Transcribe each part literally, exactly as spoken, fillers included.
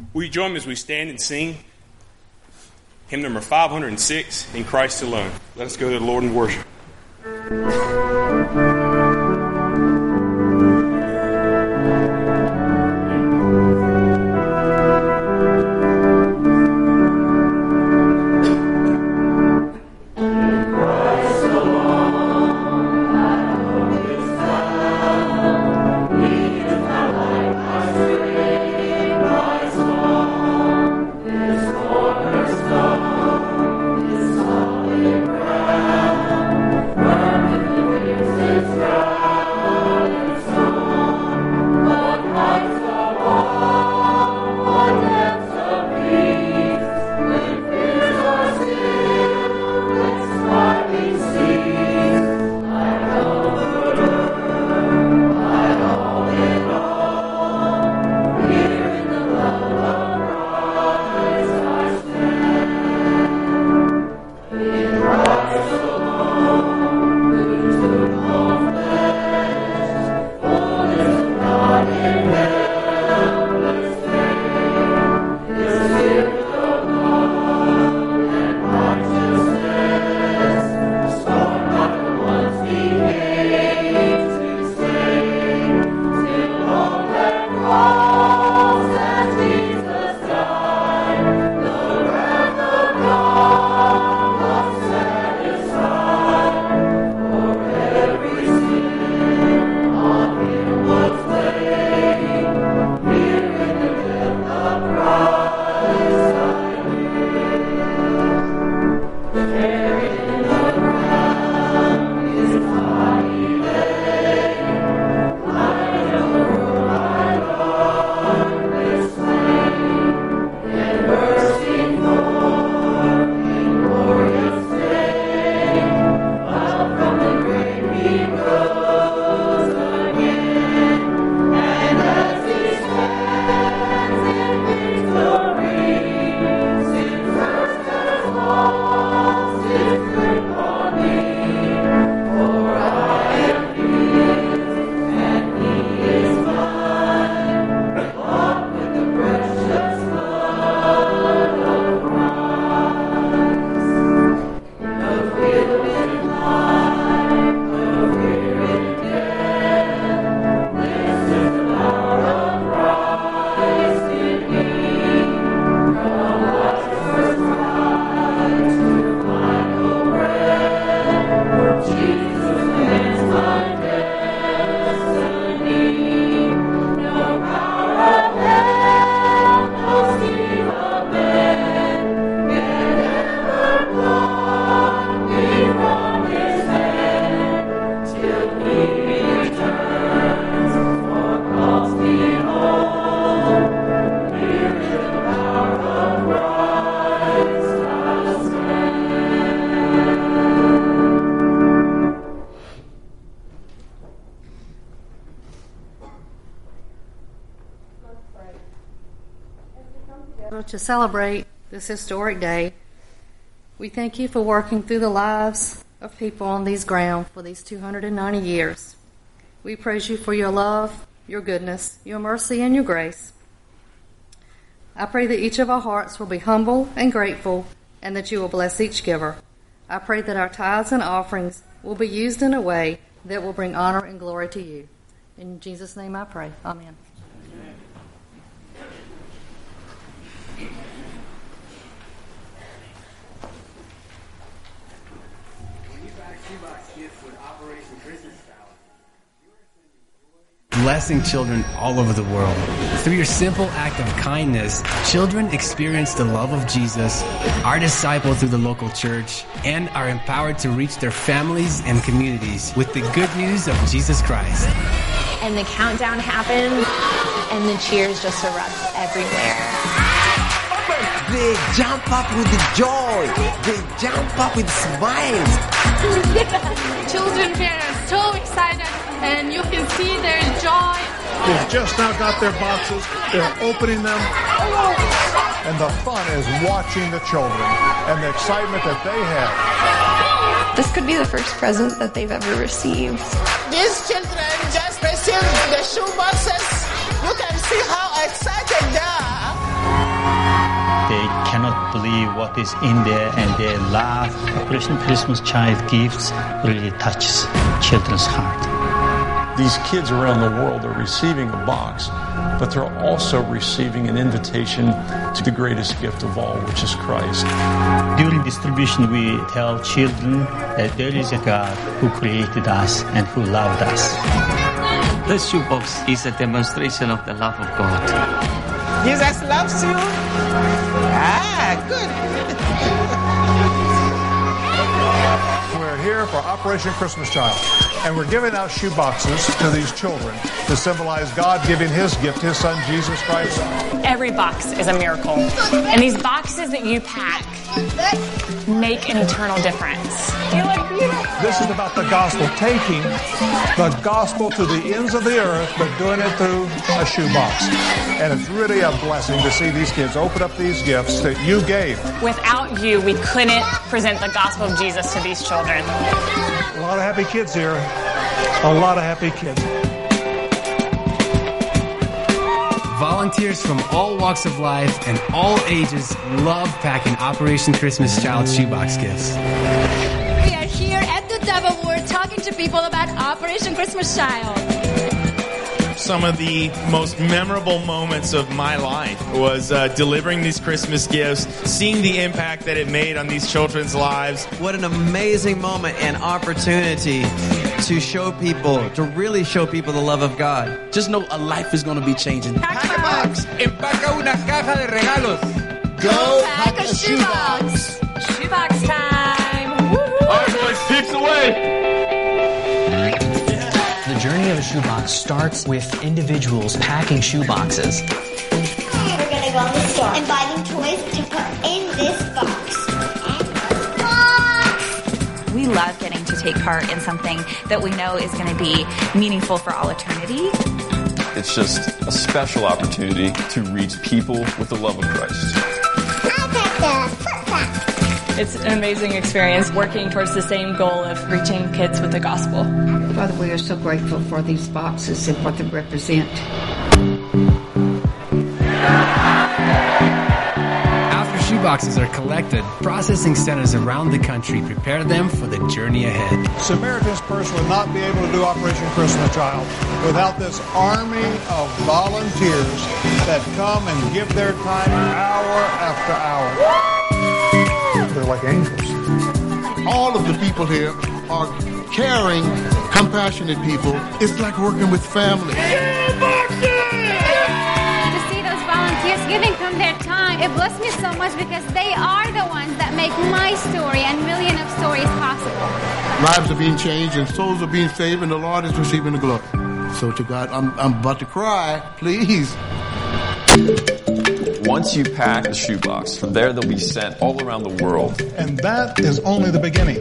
Will you join me as we stand and sing hymn number five hundred six, In Christ Alone? Let us go to the Lord in worship. To celebrate this historic day, we thank you for working through the lives of people on these grounds for these two hundred ninety years. We praise you for your love, your goodness, your mercy, and your grace. I pray that each of our hearts will be humble and grateful, and that you will bless each giver. I pray that our tithes and offerings will be used in a way that will bring honor and glory to you. In Jesus' name I pray. Amen. Blessing children all over the world. Through your simple act of kindness, children experience the love of Jesus, are discipled through the local church, and are empowered to reach their families and communities with the good news of Jesus Christ. And the countdown happens, and the cheers just erupt everywhere. They jump up with joy. They jump up with smiles. Children here are so excited, and you can see their joy. They've just now got their boxes. They're opening them. And the fun is watching the children and the excitement that they have. This could be the first present that they've ever received. These children just received the shoe boxes. You can see how excited they are. cannot believe what is in there, and they laugh. Operation Christmas Child gifts really touches children's heart. These kids around the world are receiving a box, but they're also receiving an invitation to the greatest gift of all, which is Christ. During distribution, we tell children that there is a God who created us and who loved us. The shoebox is a demonstration of the love of God. Jesus loves you. Ah, good. We're here for Operation Christmas Child, and we're giving out shoe boxes to these children to symbolize God giving His gift, His Son, Jesus Christ. Every box is a miracle. And these boxes that you pack make an eternal difference. You look beautiful. This is about the gospel, taking the gospel to the ends of the earth, but doing it through a shoebox. And it's really a blessing to see these kids open up these gifts that you gave. Without you, we couldn't present the gospel of Jesus to these children. A lot of happy kids here. A lot of happy kids. Volunteers from all walks of life and all ages love packing Operation Christmas Child shoebox gifts. We are here at the Dove Award talking to people about Operation Christmas Child. Some of the most memorable moments of my life was uh, delivering these Christmas gifts, seeing the impact that it made on these children's lives. What an amazing moment and opportunity to show people, to really show people the love of God. Just know a life is going to be changing. Pack a box. Empaca una caja de regalos. Go pack a shoebox. Shoebox time. All right, boys, peeps away. The journey of a shoebox starts with individuals packing shoeboxes. We're going to go in the store and buy them toys to put in this box. We love getting to take part in something that we know is going to be meaningful for all eternity. It's just a special opportunity to reach people with the love of Christ. It's an amazing experience working towards the same goal of reaching kids with the gospel. Father, we are so grateful for these boxes and what they represent. After shoeboxes are collected, processing centers around the country prepare them for the journey ahead. Samaritan's Purse would not be able to do Operation Christmas Child without this army of volunteers that come and give their time hour after hour. They're like angels. All of the people here are caring, compassionate people. It's like working with family. To see those volunteers giving from their time, it blessed me so much because they are the ones that make my story and millions of stories possible. Lives are being changed and souls are being saved, and the Lord is receiving the glory. So to God, I'm, I'm about to cry. Please. Once you pack the shoebox, from there they'll be sent all around the world. And that is only the beginning.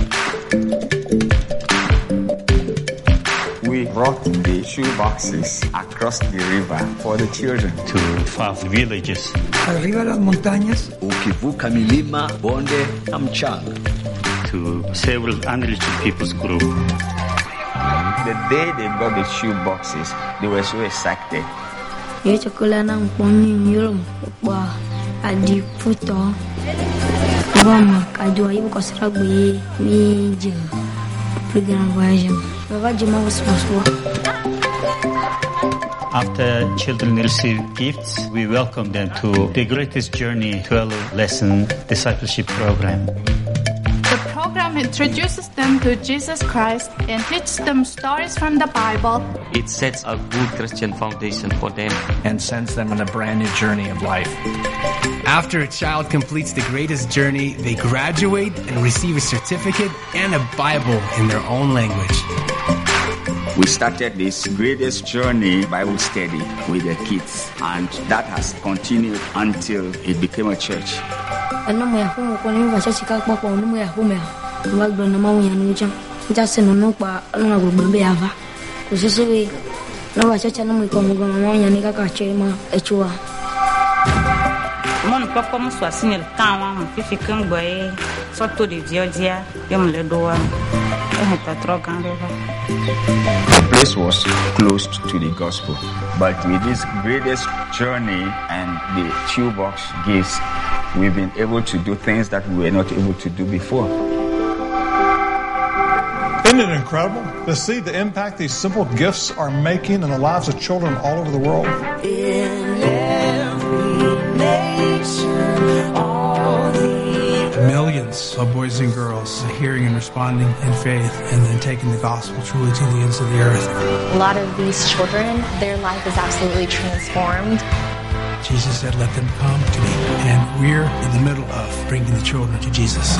We brought the shoeboxes across the river for the children. To far villages. Arriba las montañas. Ukivuka milima, bonde na mchanga. To several unreached people's group. The day they got the shoeboxes, they were so excited. Yo chocolate na mponi yolo kwa adi puto. Vamos, kadua ibu kosra gbe meje. Program voyage. Baba jema waswa. After children receive gifts, we welcome them to the Greatest Journey twelve lesson discipleship program. The program introduces them to Jesus Christ and teaches them stories from the Bible. It sets a good Christian foundation for them and sends them on a brand new journey of life. After a child completes the greatest journey, they graduate and receive a certificate and a Bible in their own language. We started this Greatest Journey Bible study with the kids, and that has continued until it became a church. Ano mo yahumu kwa nini wachachi kakwa kwa unu mo yahumu ya Mwagdo na mamu ya nuja Jase nono kwa Aluna gulubembe yava Kususuwe Na wachachi na mwiko mwigo na mamu ya nika kachema Echua Mon papa muswa sinil kawa Mpifi kengwe Soto di diojia Yomle doa Eheta trogan reva The place was closed to the gospel, but with this Greatest Journey and the shoebox gifts, we've been able to do things that we were not able to do before. Isn't it incredible to see the impact these simple gifts are making in the lives of children all over the world? In every nation, all the millions of boys and girls hearing and responding in faith and then taking the gospel truly to the ends of the earth. A lot of these children, their life is absolutely transformed. Jesus said, let them come to me. And we're in the middle of bringing the children to Jesus.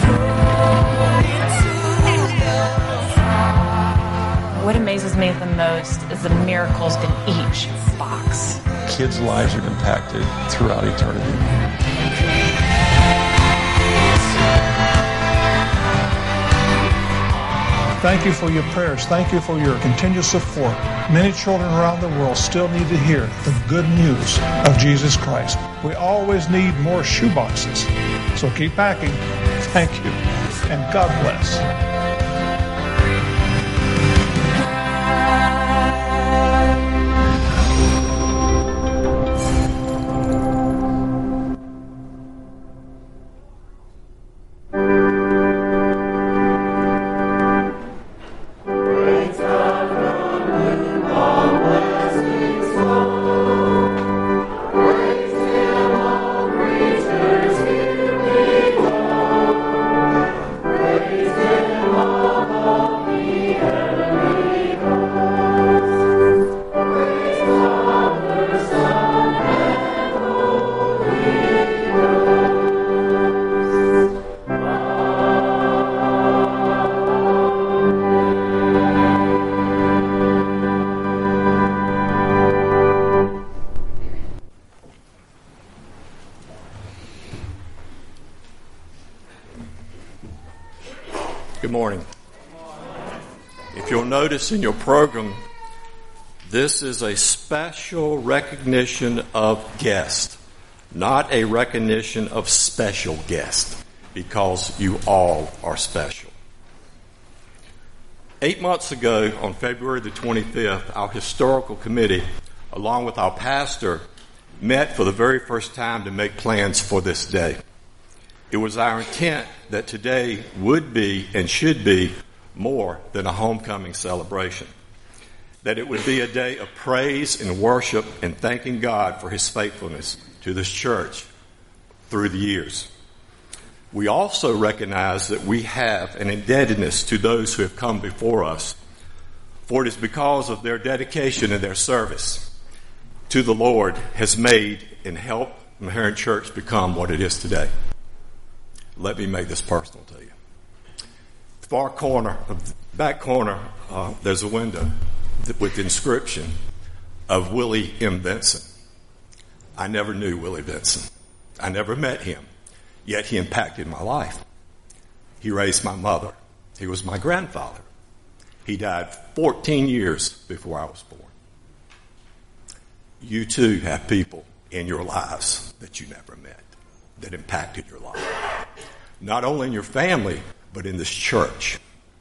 What amazes me the most is the miracles in each box. Kids' lives are impacted throughout eternity. Thank you for your prayers. Thank you for your continued support. Many children around the world still need to hear the good news of Jesus Christ. We always need more shoeboxes. So keep packing. Thank you. And God bless. Good morning. If you'll notice in your program, this is a special recognition of guest, not a recognition of special guest, because you all are special. Eight months ago, on February the twenty-fifth, our historical committee, along with our pastor, met for the very first time to make plans for this day. It was our intent that today would be and should be more than a homecoming celebration. That it would be a day of praise and worship and thanking God for His faithfulness to this church through the years. We also recognize that we have an indebtedness to those who have come before us, for it is because of their dedication and their service to the Lord has made and helped Meherrin Church become what it is today. Let me make this personal to you. The far corner, the back corner, uh, there's a window with the inscription of Willie M. Benson. I never knew Willie Benson. I never met him, yet he impacted my life. He raised my mother. He was my grandfather. He died fourteen years before I was born. You too have people in your lives that you never met that impacted your life. Not only in your family, but in this church.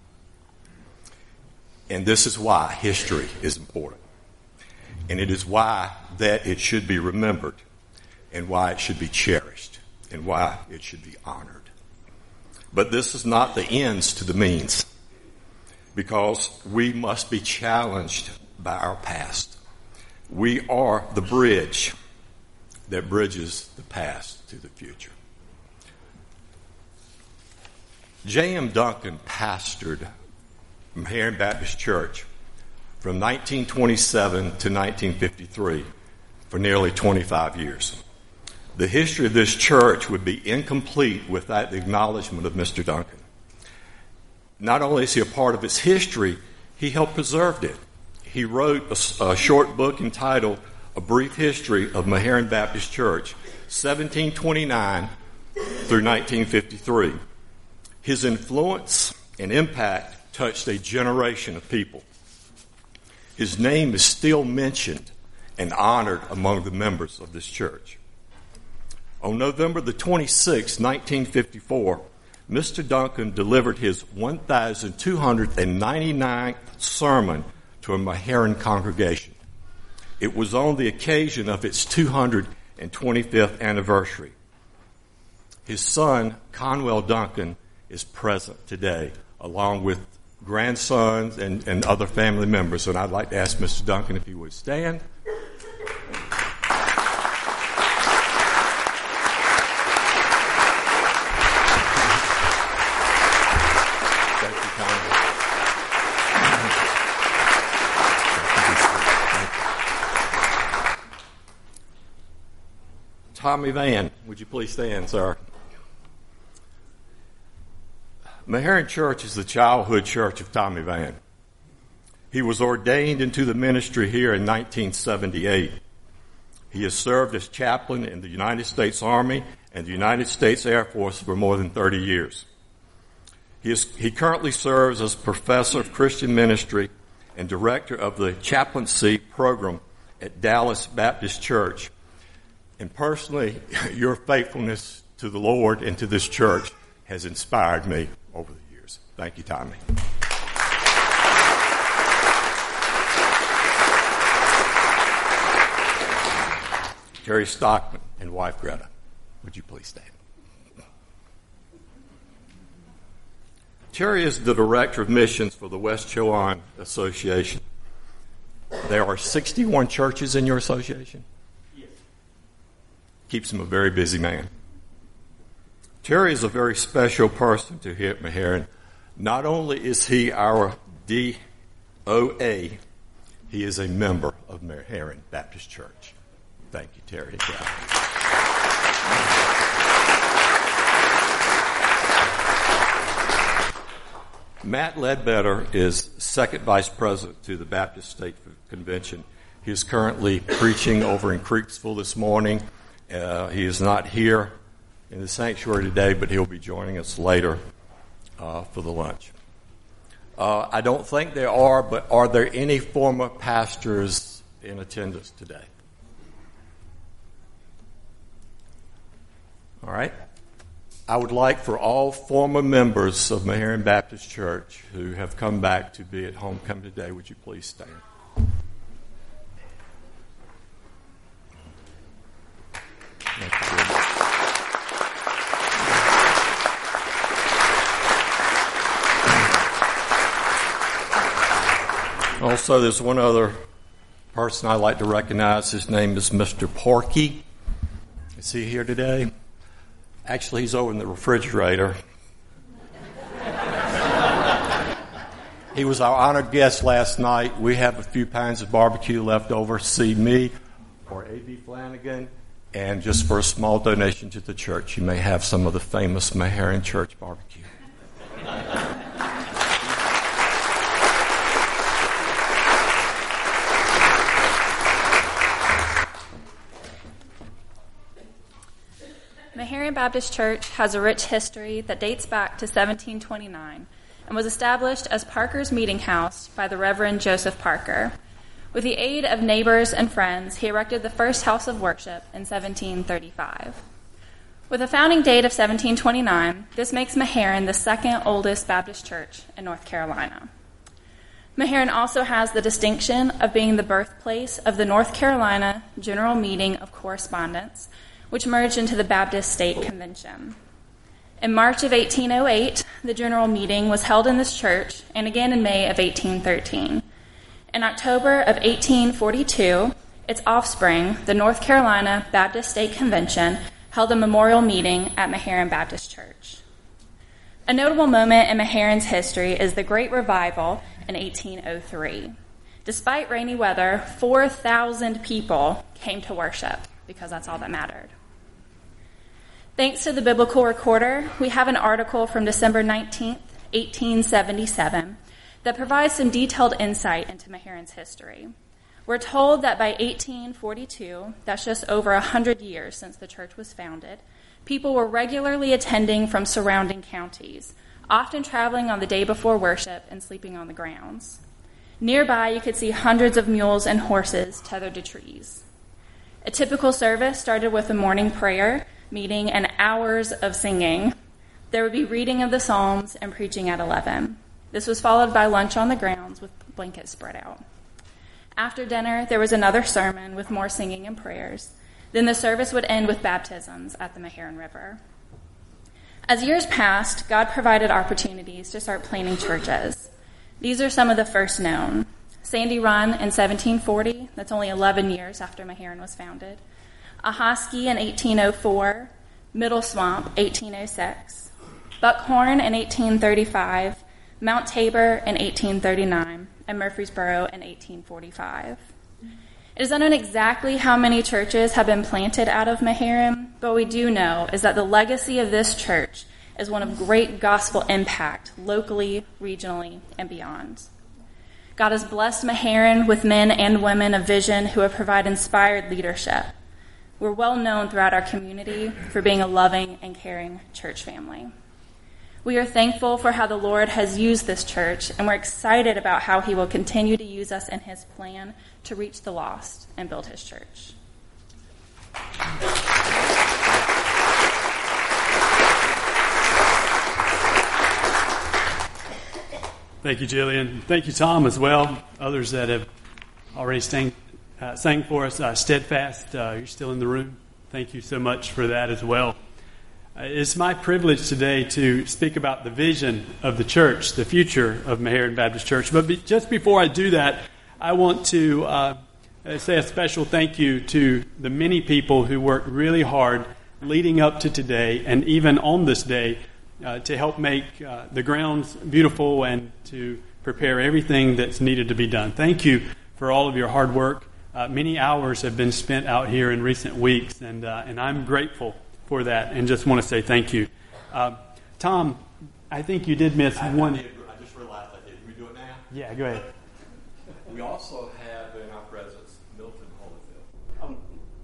And this is why history is important. And it is why that it should be remembered, and why it should be cherished, and why it should be honored. But this is not the ends to the means, because we must be challenged by our past. We are the bridge that bridges the past to the future. J M. Duncan pastored Meherrin Baptist Church from nineteen twenty-seven to nineteen fifty-three for nearly twenty-five years. The history of this church would be incomplete without the acknowledgement of Mister Duncan. Not only is he a part of its history, he helped preserve it. He wrote a, a short book entitled A Brief History of Meherrin Baptist Church, seventeen twenty-nine through nineteen fifty-three. His influence and impact touched a generation of people. His name is still mentioned and honored among the members of this church. On November the twenty-sixth, nineteen fifty-four, Mister Duncan delivered his one thousand two hundred ninety-ninth sermon to a Meherrin congregation. It was on the occasion of its two hundred twenty-fifth anniversary. His son, Conwell Duncan, is present today, along with grandsons and, and other family members. And I'd like to ask Mister Duncan if he would stand. Tommy Van, would you please stand, sir? Meherrin Church is the childhood church of Tommy Van. He was ordained into the ministry here in nineteen seventy-eight. He has served as chaplain in the United States Army and the United States Air Force for more than thirty years. He, is, he currently serves as professor of Christian ministry and director of the chaplaincy program at Dallas Baptist Church. And personally, your faithfulness to the Lord and to this church has inspired me over the years. Thank you, Tommy. Terry Stockman and wife Greta, would you please stand? Terry is the director of missions for the West Chowan Association. There are sixty-one churches in your association? Keeps him a very busy man. Terry is a very special person to here at Meherrin. Not only is he our D O A, he is a member of Meherrin Baptist Church. Thank you, Terry. Matt Ledbetter is second vice president to the Baptist State Convention. He is currently preaching over in Creeksville this morning. Uh, he is not here in the sanctuary today, but he'll be joining us later uh, for the lunch. Uh, I don't think there are, but are there any former pastors in attendance today? All right. I would like for all former members of Meherrin Baptist Church who have come back to be at homecoming today, would you please stand? Also, there's one other person I'd like to recognize. His name is Mister Porky. Is he here today? Actually, he's over in the refrigerator. He was our honored guest last night. We have a few pounds of barbecue left over. See me or A B Flanagan. And just for a small donation to the church, you may have some of the famous Meherrin Church barbecue. Meherrin Baptist Church has a rich history that dates back to seventeen twenty-nine and was established as Parker's Meeting House by the Reverend Joseph Parker. With the aid of neighbors and friends, he erected the first house of worship in seventeen thirty-five. With a founding date of seventeen twenty-nine, this makes Meherrin the second oldest Baptist church in North Carolina. Meherrin also has the distinction of being the birthplace of the North Carolina General Meeting of Correspondents, which merged into the Baptist State Convention. In March of eighteen oh eight, the General Meeting was held in this church, and again in May of eighteen thirteen. In October of eighteen forty-two, its offspring, the North Carolina Baptist State Convention, held a memorial meeting at Meherrin Baptist Church. A notable moment in Meherrin's history is the Great Revival in eighteen oh three. Despite rainy weather, four thousand people came to worship, because that's all that mattered. Thanks to the Biblical Recorder, we have an article from December nineteenth, eighteen seventy-seven, that provides some detailed insight into Meherrin's history. We're told that by eighteen forty-two, that's just over one hundred years since the church was founded, people were regularly attending from surrounding counties, often traveling on the day before worship and sleeping on the grounds. Nearby, you could see hundreds of mules and horses tethered to trees. A typical service started with a morning prayer, meeting, and hours of singing. There would be reading of the Psalms and preaching at eleven. This was followed by lunch on the grounds with blankets spread out. After dinner, there was another sermon with more singing and prayers. Then the service would end with baptisms at the Meherrin River. As years passed, God provided opportunities to start planting churches. These are some of the first known. Sandy Run in seventeen forty, that's only eleven years after Meherrin was founded. Ahoskie in eighteen oh four, Middle Swamp, eighteen oh six, Buckhorn in eighteen thirty-five, Mount Tabor in eighteen thirty-nine, and Murfreesboro in eighteen forty-five. It is unknown exactly how many churches have been planted out of Meherrin, but what we do know is that the legacy of this church is one of great gospel impact locally, regionally, and beyond. God has blessed Meherrin with men and women of vision who have provided inspired leadership. We're well known throughout our community for being a loving and caring church family. We are thankful for how the Lord has used this church, and we're excited about how he will continue to use us in his plan to reach the lost and build his church. Thank you, Jillian. Thank you, Tom, as well. Others that have already sang, uh, sang for us. Uh, Steadfast, uh, you're still in the room. Thank you so much for that as well. Uh, it's my privilege today to speak about the vision of the church, the future of Meherrin Baptist Church. But be, just before I do that, I want to uh, say a special thank you to the many people who worked really hard leading up to today and even on this day uh, to help make uh, the grounds beautiful and to prepare everything that's needed to be done. Thank you for all of your hard work. Uh, many hours have been spent out here in recent weeks, and uh, and I'm grateful for that, and just want to say thank you. Uh, Tom, I think you did miss I, one. I, did, I just realized I did. Can we do it now? Yeah, go ahead. We also have in our presence Milton Holyfield.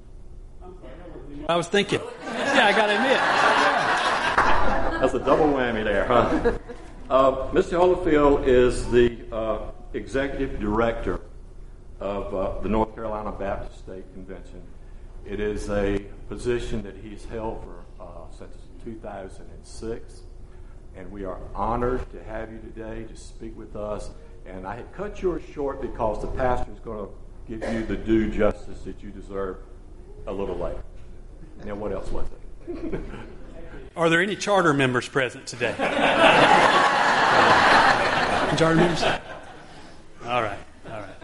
I was thinking. Yeah, I got to admit. That's a double whammy there, huh? Uh, Mister Holyfield is the uh, executive director of uh, the North Carolina Baptist State Convention. It is a position that he's held for uh, since two thousand six, and we are honored to have you today to speak with us. And I had cut yours short because the pastor is going to give you the due justice that you deserve a little later. Now, what else was it? Are there any charter members present today? Charter members? All right, all right.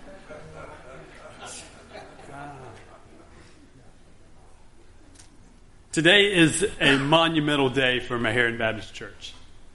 Today is a monumental day for Meherrin Baptist Church.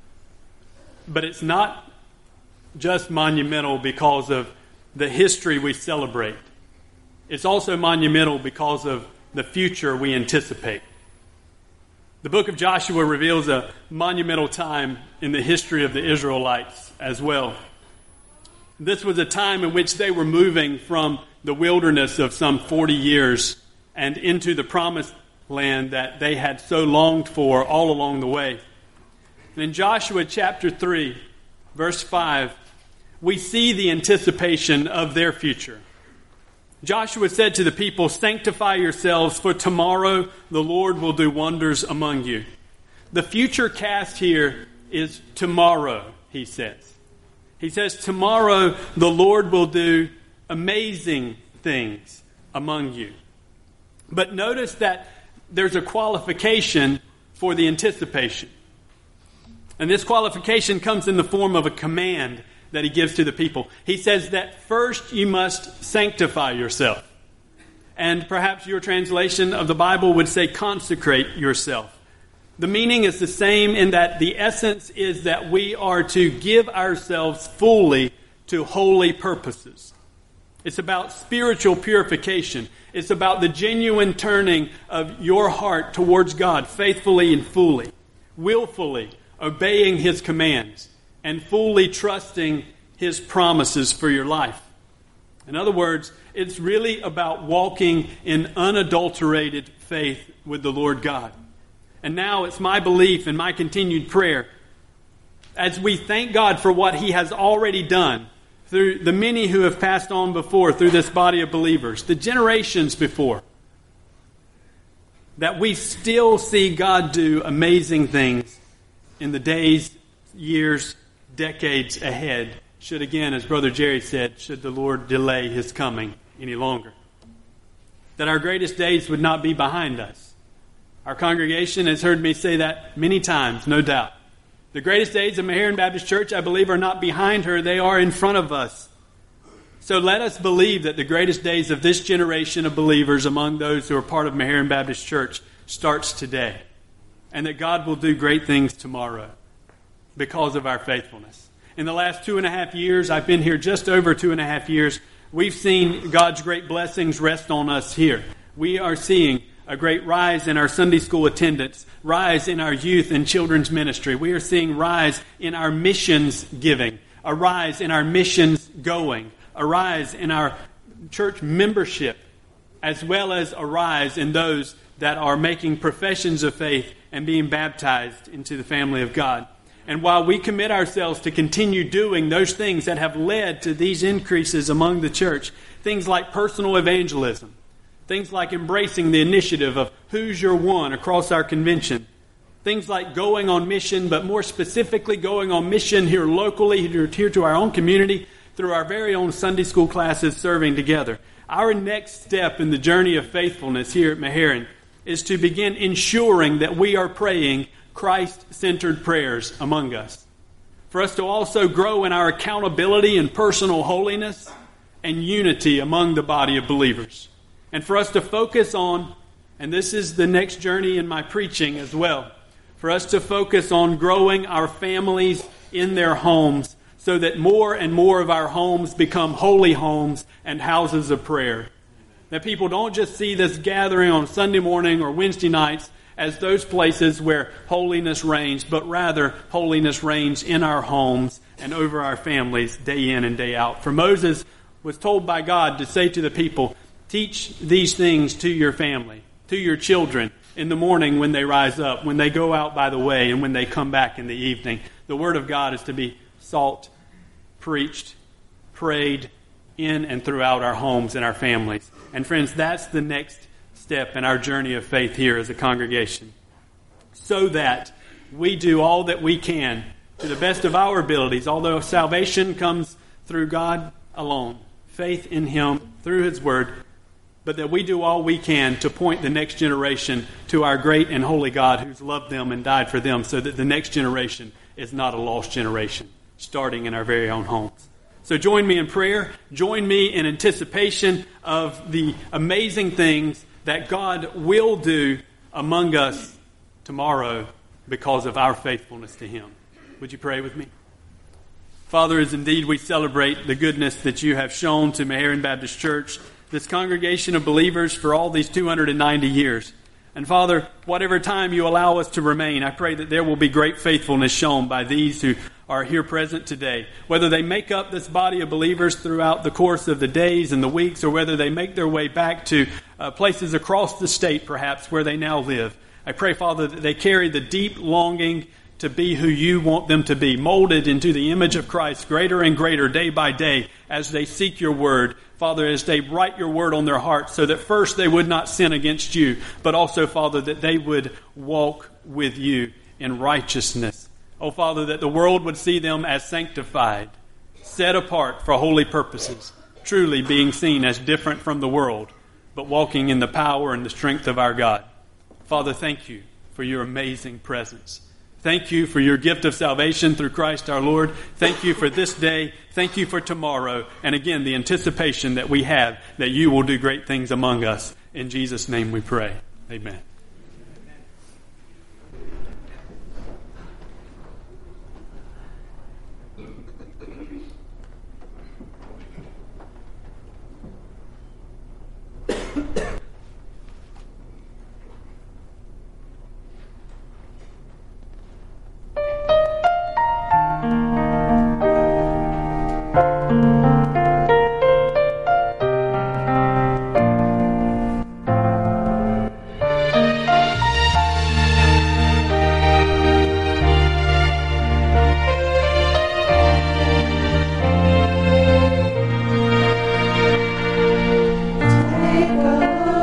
But it's not just monumental because of the history we celebrate. It's also monumental because of the future we anticipate. The book of Joshua reveals a monumental time in the history of the Israelites as well. This was a time in which they were moving from the wilderness of some forty years and into the promised land that they had so longed for all along the way. And in Joshua chapter three, verse five, we see the anticipation of their future. Joshua said to the people, "Sanctify yourselves, for tomorrow the Lord will do wonders among you." The future cast here is tomorrow, he says. He says, tomorrow the Lord will do amazing things among you. But notice that there's a qualification for the anticipation. And this qualification comes in the form of a command that he gives to the people. He says that first you must sanctify yourself. And perhaps your translation of the Bible would say consecrate yourself. The meaning is the same in that the essence is that we are to give ourselves fully to holy purposes. It's about spiritual purification. It's about the genuine turning of your heart towards God faithfully and fully, willfully obeying His commands, and fully trusting His promises for your life. In other words, it's really about walking in unadulterated faith with the Lord God. And now it's my belief and my continued prayer, as we thank God for what He has already done through the many who have passed on before, through this body of believers, the generations before, that we still see God do amazing things in the days, years, decades ahead, should again, as Brother Jerry said, should the Lord delay His coming any longer. That our greatest days would not be behind us, Our congregation has heard me say that many times, no doubt. The greatest days of Meherrin Baptist Church, I believe, are not behind her. They are in front of us. So let us believe that the greatest days of this generation of believers among those who are part of Meherrin Baptist Church starts today. And that God will do great things tomorrow because of our faithfulness. In the last two and a half years, I've been here just over two and a half years, we've seen God's great blessings rest on us here. We are seeing a great rise in our Sunday school attendance, rise in our youth and children's ministry. We are seeing rise in our missions giving, a rise in our missions going, a rise in our church membership, as well as a rise in those that are making professions of faith and being baptized into the family of God. And while we commit ourselves to continue doing those things that have led to these increases among the church, things like personal evangelism, things like embracing the initiative of Who's Your One across our convention, things like going on mission, but more specifically going on mission here locally, here to our own community, through our very own Sunday school classes serving together. Our next step in the journey of faithfulness here at Meherrin is to begin ensuring that we are praying Christ-centered prayers among us. For us to also grow in our accountability and personal holiness and unity among the body of believers. And for us to focus on, and this is the next journey in my preaching as well, for us to focus on growing our families in their homes so that more and more of our homes become holy homes and houses of prayer. That people don't just see this gathering on Sunday morning or Wednesday nights as those places where holiness reigns, but rather holiness reigns in our homes and over our families day in and day out. For Moses was told by God to say to the people, teach these things to your family, to your children in the morning when they rise up, when they go out by the way, and when they come back in the evening. The Word of God is to be sought, preached, prayed in and throughout our homes and our families. And friends, that's the next step in our journey of faith here as a congregation. So that we do all that we can to the best of our abilities, although salvation comes through God alone, faith in Him through His Word, but that we do all we can to point the next generation to our great and holy God who's loved them and died for them, so that the next generation is not a lost generation, starting in our very own homes. So join me in prayer. Join me in anticipation of the amazing things that God will do among us tomorrow because of our faithfulness to Him. Would you pray with me? Father, as indeed we celebrate the goodness that you have shown to Meherrin Baptist Church, this congregation of believers for all these two hundred ninety years. And Father, whatever time you allow us to remain, I pray that there will be great faithfulness shown by these who are here present today. Whether they make up this body of believers throughout the course of the days and the weeks, or whether they make their way back to uh, places across the state, perhaps, where they now live. I pray, Father, that they carry the deep longing to be who you want them to be, molded into the image of Christ greater and greater day by day as they seek your word. Father, as they write your word on their hearts, so that first they would not sin against you, but also, Father, that they would walk with you in righteousness. Oh, Father, that the world would see them as sanctified, set apart for holy purposes, truly being seen as different from the world, but walking in the power and the strength of our God. Father, thank you for your amazing presence. Thank you for your gift of salvation through Christ our Lord. Thank you for this day. Thank you for tomorrow. And again, the anticipation that we have that you will do great things among us. In Jesus' name we pray. Amen. Take a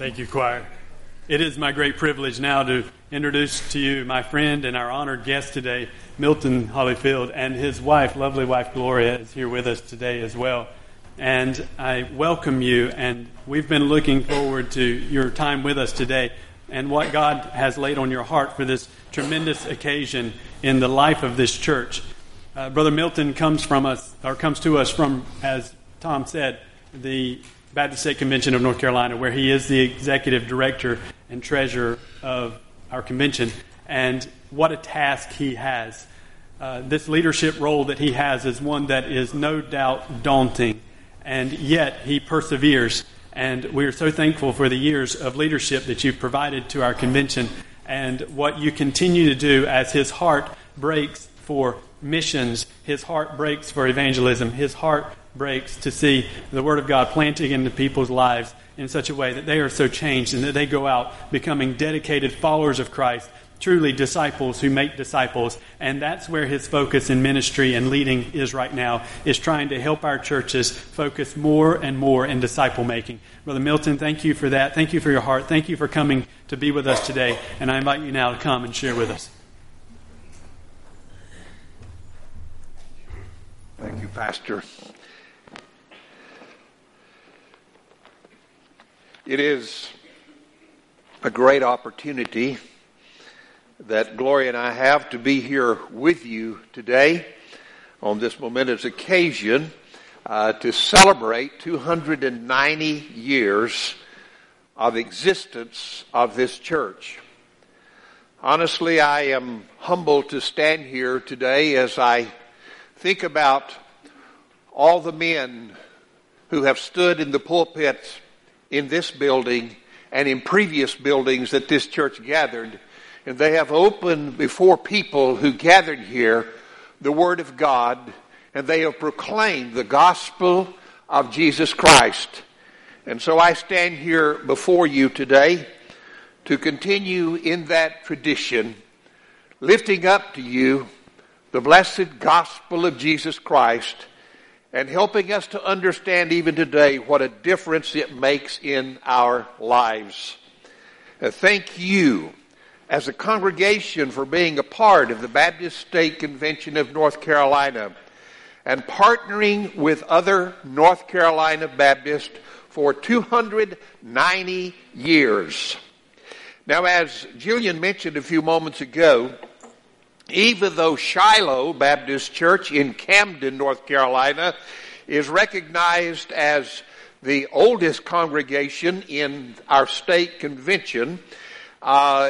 Thank you, choir. It is my great privilege now to introduce to you my friend and our honored guest today, Milton Holyfield, and his wife, lovely wife Gloria, is here with us today as well. And I welcome you, and we've been looking forward to your time with us today and what God has laid on your heart for this tremendous occasion in the life of this church. Uh, Brother Milton comes from us, or comes to us from, as Tom said, the Baptist State Convention of North Carolina, where he is the executive director and treasurer of our convention. And what a task he has. Uh, this leadership role that he has is one that is no doubt daunting, and yet he perseveres. And we are so thankful for the years of leadership that you've provided to our convention and what you continue to do as his heart breaks for missions, his heart breaks for evangelism, his heart breaks to see the Word of God planting into people's lives in such a way that they are so changed and that they go out becoming dedicated followers of Christ, truly disciples who make disciples. And that's where his focus in ministry and leading is right now, is trying to help our churches focus more and more in disciple making. Brother Milton, thank you for that. Thank you for your heart. Thank you for coming to be with us today. And I invite you now to come and share with us. Thank you, Pastor. It is a great opportunity that Gloria and I have to be here with you today on this momentous occasion uh, to celebrate two hundred ninety years of existence of this church. Honestly, I am humbled to stand here today as I think about all the men who have stood in the pulpit in this building and in previous buildings that this church gathered, and they have opened before people who gathered here the Word of God, and they have proclaimed the gospel of Jesus Christ. And so I stand here before you today to continue in that tradition, lifting up to you the blessed gospel of Jesus Christ, and helping us to understand even today what a difference it makes in our lives. Uh, thank you as a congregation for being a part of the Baptist State Convention of North Carolina and partnering with other North Carolina Baptists for two hundred ninety years. Now, as Jillian mentioned a few moments ago, even though Shiloh Baptist Church in Camden, North Carolina, is recognized as the oldest congregation in our state convention, uh,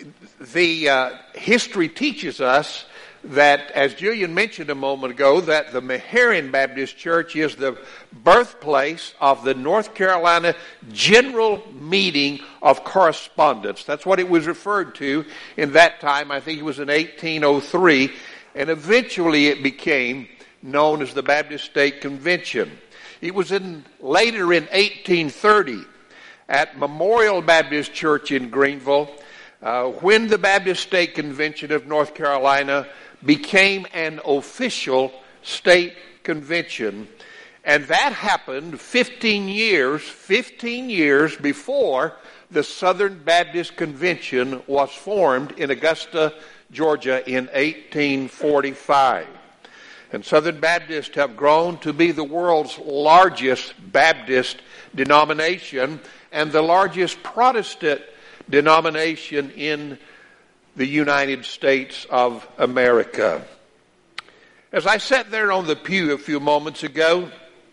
the uh, history teaches us that, as Jillian mentioned a moment ago, that the Meherrin Baptist Church is the birthplace of the North Carolina General Meeting of Correspondence. That's what it was referred to in that time. I think it was in eighteen oh three, and eventually it became known as the Baptist State Convention. It was in later in eighteen thirty at Memorial Baptist Church in Greenville uh, when the Baptist State Convention of North Carolina became an official state convention. And that happened fifteen years, fifteen years before the Southern Baptist Convention was formed in Augusta, Georgia in eighteen forty-five. And Southern Baptists have grown to be the world's largest Baptist denomination and the largest Protestant denomination in the United States of America. As I sat there on the pew a few moments ago,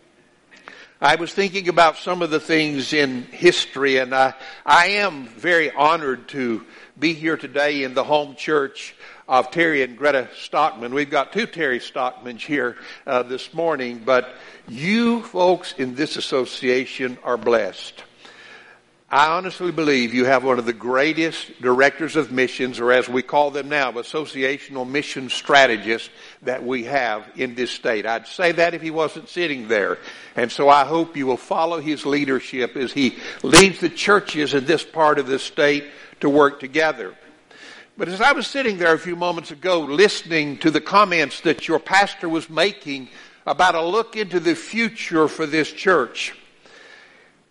I was thinking about some of the things in history, and I, I am very honored to be here today in the home church of Terry and Greta Stockman. We've got two Terry Stockmans here uh, this morning, but you folks in this association are blessed. I honestly believe you have one of the greatest directors of missions, or as we call them now, associational mission strategists that we have in this state. I'd say that if he wasn't sitting there. And so I hope you will follow his leadership as he leads the churches in this part of the state to work together. But as I was sitting there a few moments ago listening to the comments that your pastor was making about a look into the future for this church,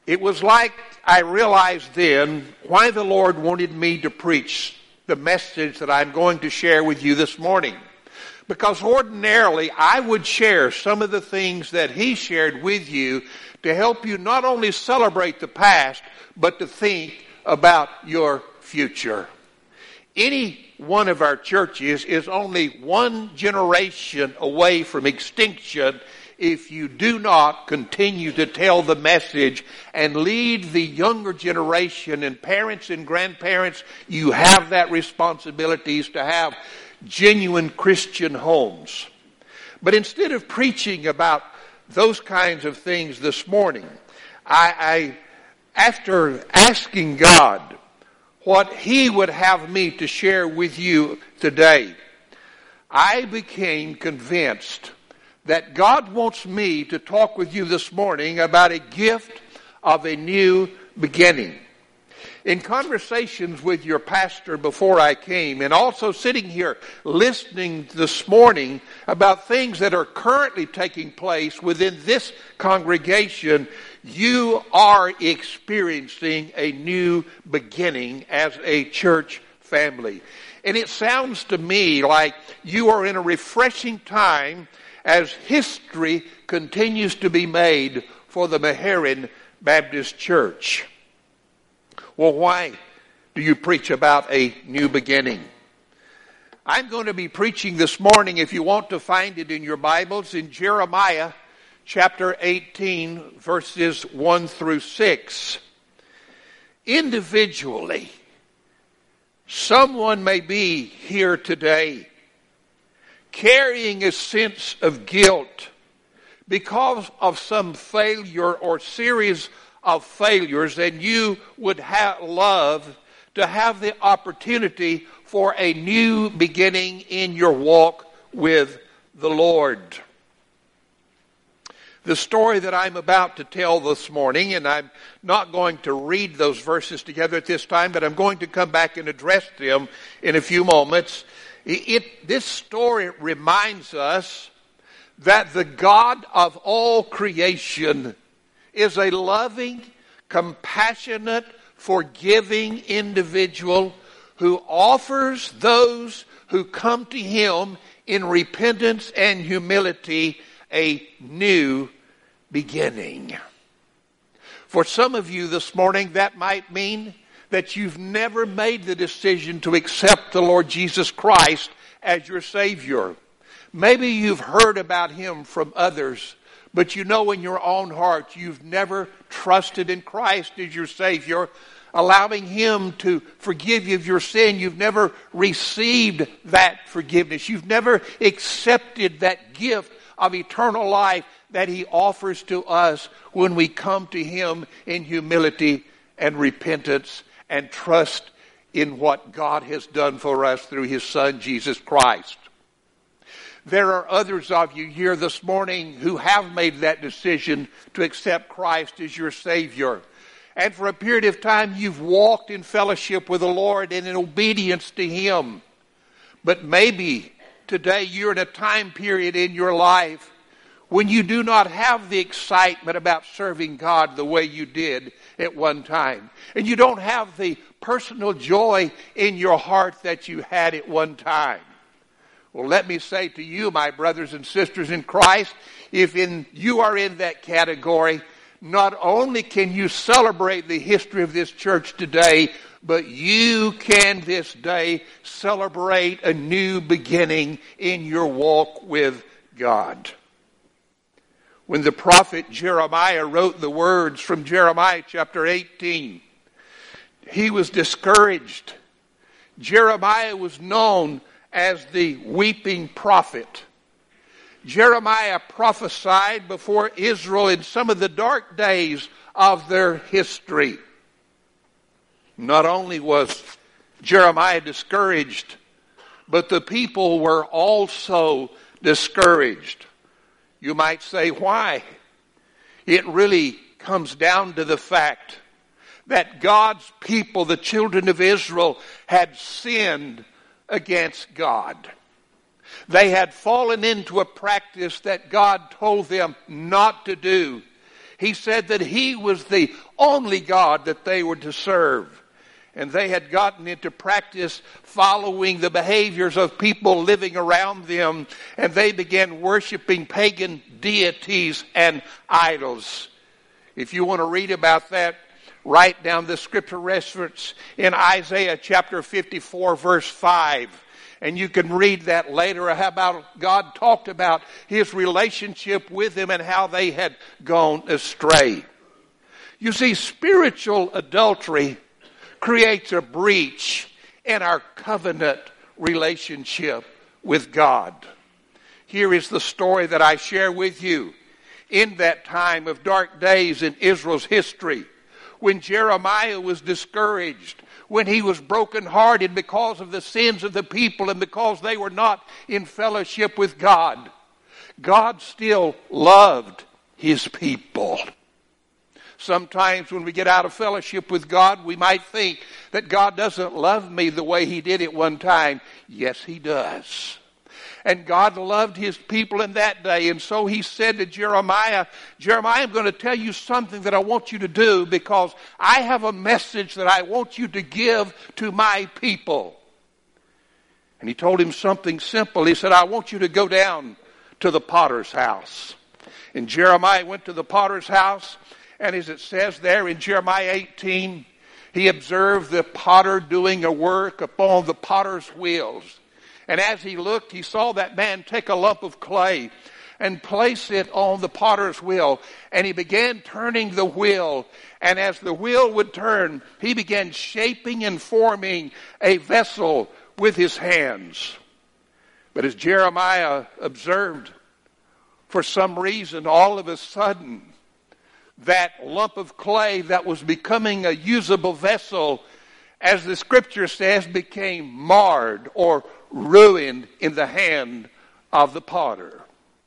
It was like I realized then why the Lord wanted me to preach the message that I'm going to share with you this morning. Because ordinarily I would share some of the things that he shared with you to help you not only celebrate the past, but to think about your future. Any one of our churches is only one generation away from extinction if you do not continue to tell the message and lead the younger generation, and parents and grandparents, you have that responsibility to have genuine Christian homes. But instead of preaching about those kinds of things this morning, I, I after asking God what he would have me to share with you today, I became convinced that God wants me to talk with you this morning about a gift of a new beginning. In conversations with your pastor before I came, and also sitting here listening this morning about things that are currently taking place within this congregation, you are experiencing a new beginning as a church family. And it sounds to me like you are in a refreshing time as history continues to be made for the Meherrin Baptist Church. Well, why do you preach about a new beginning? I'm going to be preaching this morning, if you want to find it in your Bibles, in Jeremiah chapter eighteen, verses one through six. Individually, someone may be here today carrying a sense of guilt because of some failure or series of failures, and you would have love to have the opportunity for a new beginning in your walk with the Lord. The story that I'm about to tell this morning, and I'm not going to read those verses together at this time, but I'm going to come back and address them in a few moments. It, this story reminds us that the God of all creation is a loving, compassionate, forgiving individual who offers those who come to him in repentance and humility a new beginning. For some of you this morning, that might mean that you've never made the decision to accept the Lord Jesus Christ as your Savior. Maybe you've heard about him from others, but you know in your own heart you've never trusted in Christ as your Savior, allowing him to forgive you of your sin. You've never received that forgiveness. You've never accepted that gift of eternal life that he offers to us when we come to him in humility and repentance and trust in what God has done for us through his Son, Jesus Christ. There are others of you here this morning who have made that decision to accept Christ as your Savior. And for a period of time, you've walked in fellowship with the Lord and in obedience to him. But maybe today you're in a time period in your life when you do not have the excitement about serving God the way you did at one time. And you don't have the personal joy in your heart that you had at one time. Well, let me say to you, my brothers and sisters in Christ, if in, you are in that category, not only can you celebrate the history of this church today, but you can this day celebrate a new beginning in your walk with God. When the prophet Jeremiah wrote the words from Jeremiah chapter eighteen, he was discouraged. Jeremiah was known as the weeping prophet. Jeremiah prophesied before Israel in some of the dark days of their history. Not only was Jeremiah discouraged, but the people were also discouraged. You might say, why? It really comes down to the fact that God's people, the children of Israel, had sinned against God. They had fallen into a practice that God told them not to do. He said that he was the only God that they were to serve. And they had gotten into practice following the behaviors of people living around them, and they began worshiping pagan deities and idols. If you want to read about that, write down the scripture reference in Isaiah chapter fifty-four, verse five. And you can read that later, how about God talked about his relationship with them and how they had gone astray. You see, spiritual adultery creates a breach in our covenant relationship with God. Here is the story that I share with you. In that time of dark days in Israel's history, when Jeremiah was discouraged, when he was brokenhearted because of the sins of the people and because they were not in fellowship with God, God still loved his people. Sometimes when we get out of fellowship with God, we might think that God doesn't love me the way he did at one time. Yes, he does. And God loved his people in that day. And so he said to Jeremiah, Jeremiah, I'm going to tell you something that I want you to do because I have a message that I want you to give to my people. And he told him something simple. He said, I want you to go down to the potter's house. And Jeremiah went to the potter's house. And as it says there in Jeremiah eighteen, he observed the potter doing a work upon the potter's wheels. And as he looked, he saw that man take a lump of clay and place it on the potter's wheel. And he began turning the wheel. And as the wheel would turn, he began shaping and forming a vessel with his hands. But as Jeremiah observed, for some reason, all of a sudden, that lump of clay that was becoming a usable vessel, as the scripture says, became marred or ruined in the hand of the potter.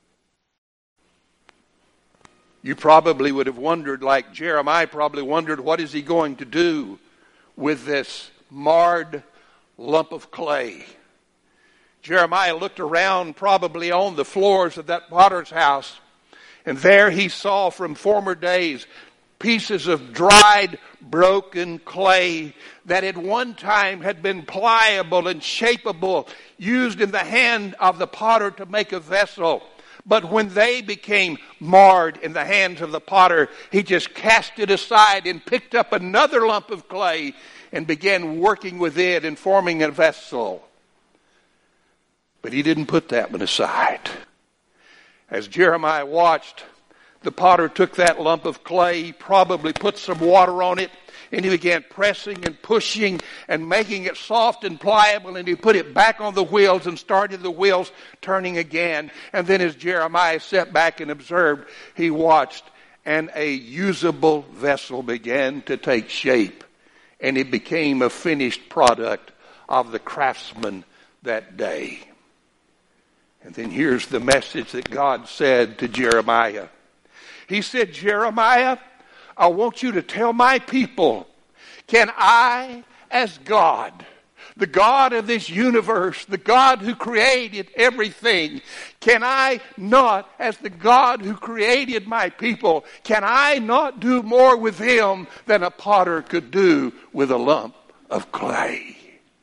You probably would have wondered, like Jeremiah probably wondered, what is he going to do with this marred lump of clay? Jeremiah looked around probably on the floors of that potter's house, and there he saw from former days pieces of dried, broken clay that at one time had been pliable and shapeable, used in the hand of the potter to make a vessel. But when they became marred in the hands of the potter, he just cast it aside and picked up another lump of clay and began working with it and forming a vessel. But he didn't put that one aside. As Jeremiah watched, the potter took that lump of clay, he probably put some water on it, and he began pressing and pushing and making it soft and pliable, and he put it back on the wheels and started the wheels turning again. And then as Jeremiah sat back and observed, he watched, and a usable vessel began to take shape, and it became a finished product of the craftsman that day. And then here's the message that God said to Jeremiah. He said, Jeremiah, I want you to tell my people, can I, as God, the God of this universe, the God who created everything, can I not, as the God who created my people, can I not do more with them than a potter could do with a lump of clay?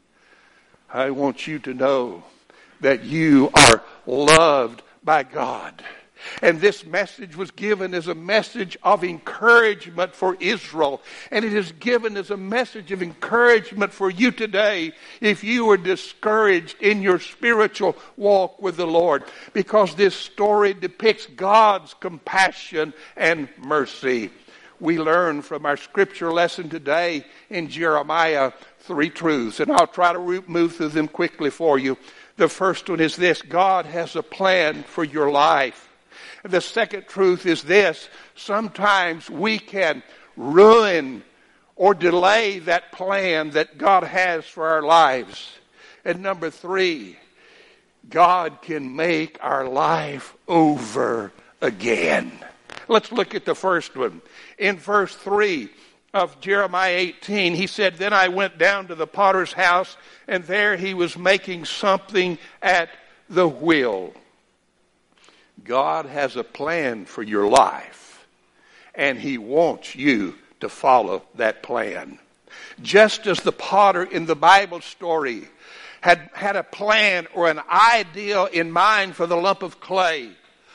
I want you to know that you are loved by God. And this message was given as a message of encouragement for Israel. And it is given as a message of encouragement for you today if you are discouraged in your spiritual walk with the Lord. Because this story depicts God's compassion and mercy. We learn from our scripture lesson today in Jeremiah three truths. And I'll try to move through them quickly for you. The first one is this: God has a plan for your life. The second truth is this: sometimes we can ruin or delay that plan that God has for our lives. And number three, God can make our life over again. Let's look at the first one. In verse three of Jeremiah eighteen, he said, Then I went down to the potter's house, and there he was making something at the wheel. God has a plan for your life. and he wants you to follow that plan. Just as the potter in the Bible story had had a plan or an idea in mind for the lump of clay,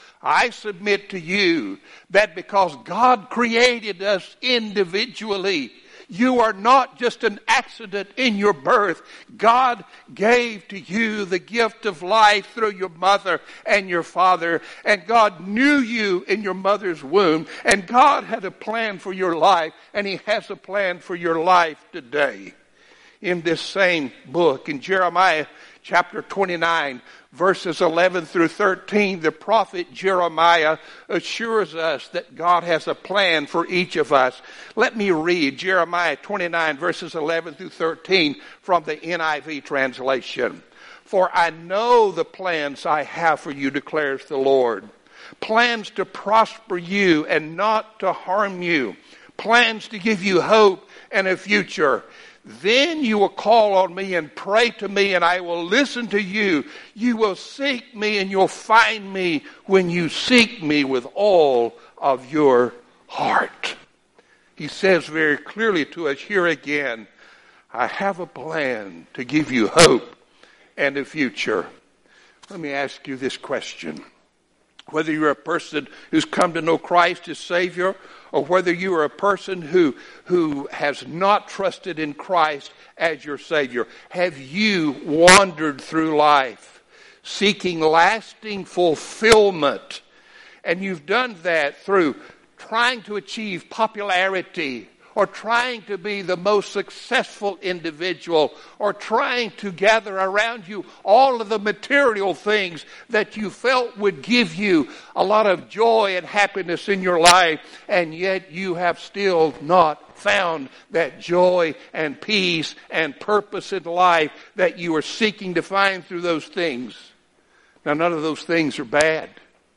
I submit to you that because God created us individually, you are not just an accident in your birth. God gave to you the gift of life through your mother and your father. And God knew you in your mother's womb. And God had a plan for your life. And he has a plan for your life today. In this same book, in Jeremiah chapter twenty-nine, verses eleven through thirteen, the prophet Jeremiah assures us that God has a plan for each of us. Let me read Jeremiah twenty-nine, verses eleven through thirteen from the N I V translation. For I know the plans I have for you, declares the Lord. Plans to prosper you and not to harm you. Plans to give you hope and a future. Then you will call on me and pray to me, and I will listen to you. You will seek me, and you'll find me when you seek me with all of your heart. He says very clearly to us here again, I have a plan to give you hope and a future. Let me ask you this question. Whether you're a person who's come to know Christ as Savior, or whether you are a person who, who has not trusted in Christ as your Savior, have you wandered through life seeking lasting fulfillment? And you've done that through trying to achieve popularity, or trying to be the most successful individual, or trying to gather around you all of the material things that you felt would give you a lot of joy and happiness in your life, and yet you have still not found that joy and peace and purpose in life that you are seeking to find through those things. Now, none of those things are bad,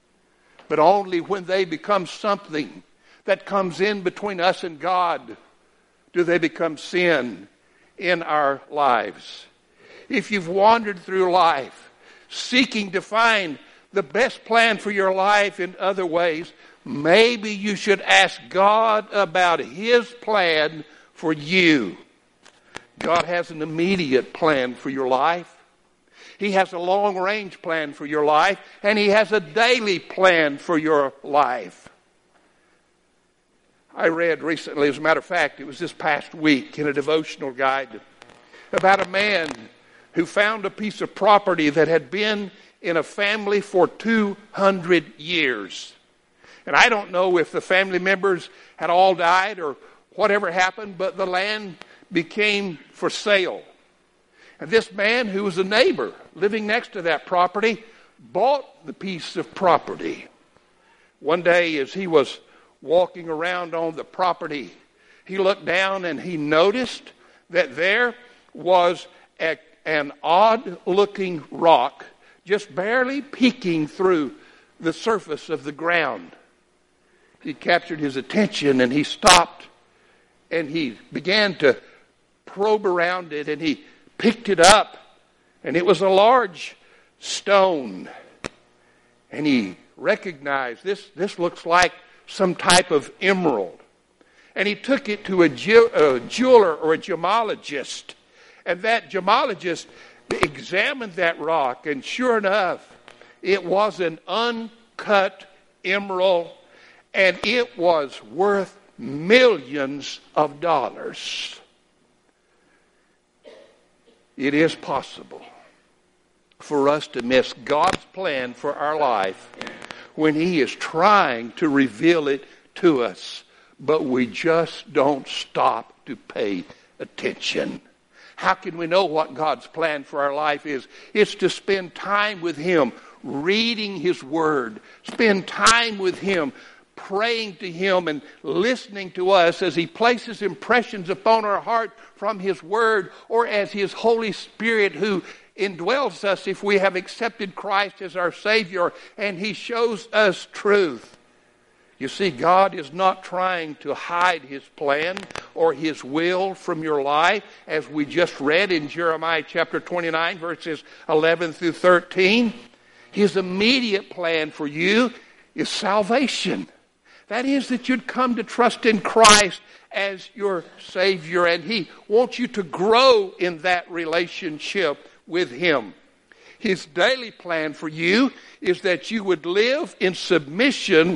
but only when they become something that comes in between us and God do they become sin in our lives. If you've wandered through life seeking to find the best plan for your life in other ways, maybe you should ask God about his plan for you. God has an immediate plan for your life. He has a long-range plan for your life, and he has a daily plan for your life. I read recently, as a matter of fact, it was this past week in a devotional guide, about a man who found a piece of property that had been in a family for two hundred years. And I don't know if the family members had all died or whatever happened, but the land became for sale. And this man, who was a neighbor living next to that property, bought the piece of property. One day, as he was walking around on the property, he looked down and he noticed that there was a, an odd-looking rock just barely peeking through the surface of the ground. It captured his attention, and he stopped and he began to probe around it, and he picked it up, and it was a large stone. And he recognized this, this looks like some type of emerald. And he took it to a, ju- a jeweler or a gemologist. And that gemologist examined that rock, and sure enough, it was an uncut emerald, and it was worth millions of dollars. It is possible for us to miss God's plan for our life when he is trying to reveal it to us, but we just don't stop to pay attention. How can we know what God's plan for our life is? It's to spend time with him, reading his word. Spend time with him, praying to him and listening to us as he places impressions upon our heart from his word, or as his Holy Spirit who indwells us if we have accepted Christ as our Savior, and he shows us truth. You see, God is not trying to hide his plan or his will from your life, as we just read in Jeremiah chapter twenty-nine, verses eleven through thirteen. His immediate plan for you is salvation. That is, that you'd come to trust in Christ as your Savior, and He wants you to grow in that relationship with Him. His daily plan for you is that you would live in submission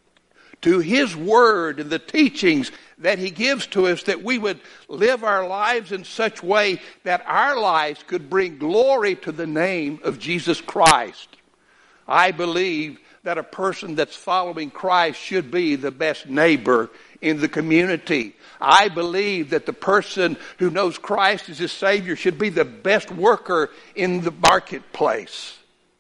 to His Word and the teachings that He gives to us, that we would live our lives in such a way that our lives could bring glory to the name of Jesus Christ. I believe that a person that's following Christ should be the best neighbor in the community. I believe that the person who knows Christ as his Savior should be the best worker in the marketplace.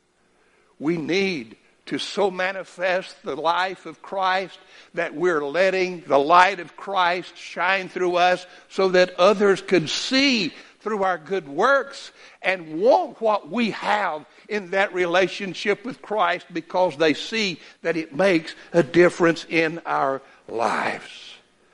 We need to so manifest the life of Christ that we're letting the light of Christ shine through us so that others could see through our good works and want what we have in that relationship with Christ, because they see that it makes a difference in our lives.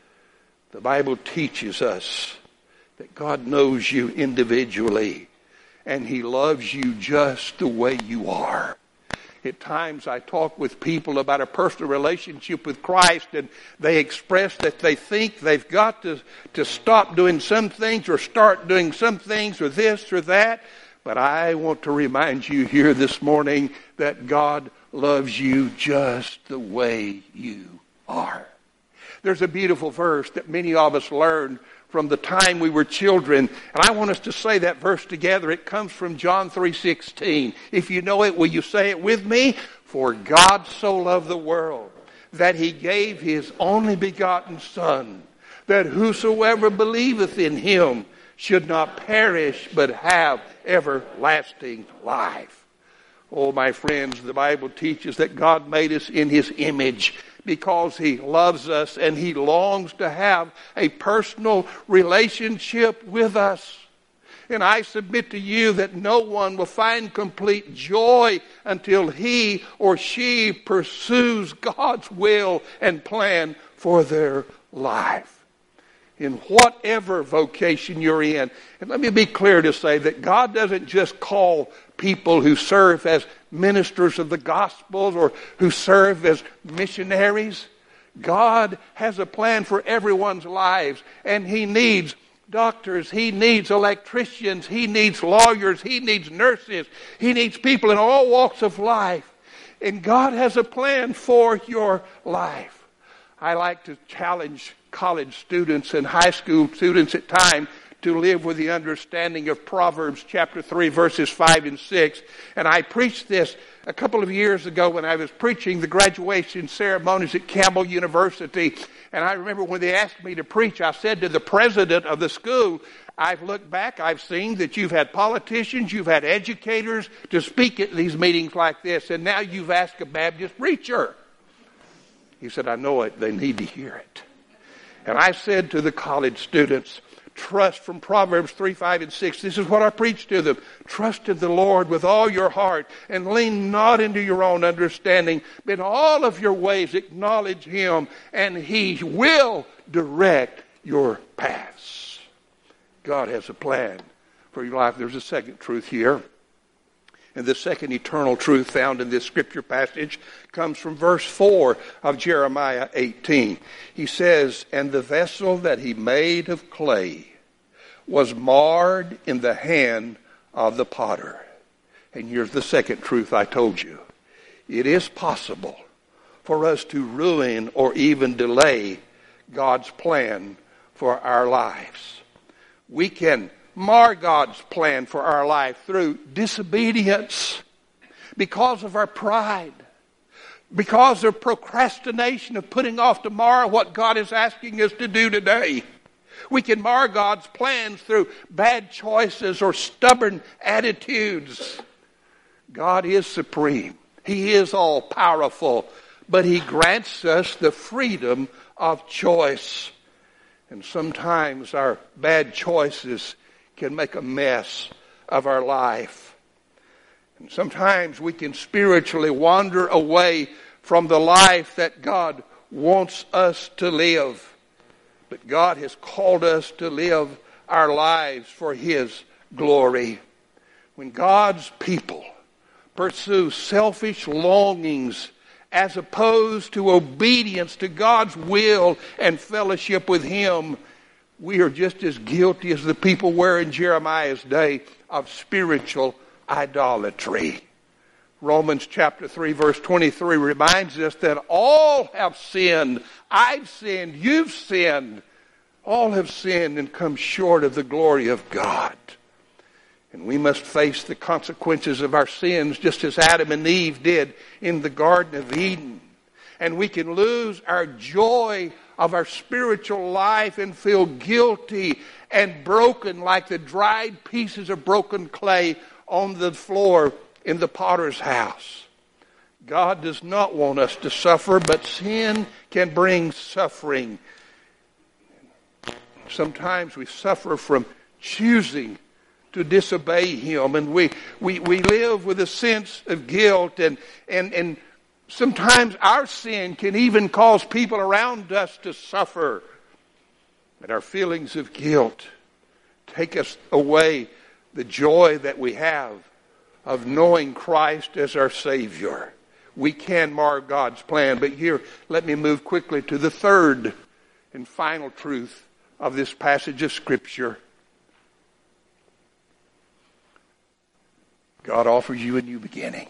The Bible teaches us that God knows you individually and He loves you just the way you are. At times I talk with people about a personal relationship with Christ, and they express that they think they've got to, to stop doing some things or start doing some things or this or that. But I want to remind you here this morning that God loves you just the way you are. There's a beautiful verse that many of us learned from the time we were children, and I want us to say that verse together. It comes from John three sixteen. If you know it, will you say it with me? For God so loved the world that He gave His only begotten Son, that whosoever believeth in Him should not perish but have everlasting life. Oh, my friends, the Bible teaches that God made us in His image because He loves us and He longs to have a personal relationship with us. And I submit to you that no one will find complete joy until he or she pursues God's will and plan for their life. In whatever vocation you're in. And let me be clear to say that God doesn't just call people who serve as ministers of the gospel or who serve as missionaries. God has a plan for everyone's lives, and He needs doctors, He needs electricians, He needs lawyers, He needs nurses, He needs people in all walks of life. And God has a plan for your life. I like to challenge college students and high school students at times to live with the understanding of Proverbs chapter three, verses five and six. And I preached this a couple of years ago when I was preaching the graduation ceremonies at Campbell University. And I remember when they asked me to preach, I said to the president of the school, I've looked back, I've seen that you've had politicians, you've had educators to speak at these meetings like this, and now you've asked a Baptist preacher. He said, I know it, they need to hear it. And I said to the college students, trust from Proverbs three, five, and six. This is what I preach to them. Trust in the Lord with all your heart and lean not into your own understanding. But in all of your ways acknowledge Him, and He will direct your paths. God has a plan for your life. There's a second truth here. And the second eternal truth found in this scripture passage comes from verse four of Jeremiah eighteen. He says, and the vessel that He made of clay was marred in the hand of the potter. And here's the second truth I told you. It is possible for us to ruin or even delay God's plan for our lives. We can mar God's plan for our life through disobedience, because of our pride, because of procrastination of putting off tomorrow what God is asking us to do today. We can mar God's plans through bad choices or stubborn attitudes. God is supreme. He is all powerful, but He grants us the freedom of choice. And sometimes our bad choices can make a mess of our life. And sometimes we can spiritually wander away from the life that God wants us to live. But God has called us to live our lives for His glory. When God's people pursue selfish longings as opposed to obedience to God's will and fellowship with Him, we are just as guilty as the people were in Jeremiah's day of spiritual idolatry. Romans chapter three verse twenty-three reminds us that all have sinned. I've sinned. You've sinned. All have sinned and come short of the glory of God. And we must face the consequences of our sins just as Adam and Eve did in the Garden of Eden. And we can lose our joy of our spiritual life and feel guilty and broken like the dried pieces of broken clay on the floor in the potter's house. God does not want us to suffer, but sin can bring suffering. Sometimes we suffer from choosing to disobey Him, and we, we, we live with a sense of guilt, and, and, and sometimes our sin can even cause people around us to suffer. And our feelings of guilt take us away the joy that we have of knowing Christ as our Savior. We can mar God's plan, but here, let me move quickly to the third and final truth of this passage of Scripture. God offers you a new beginning.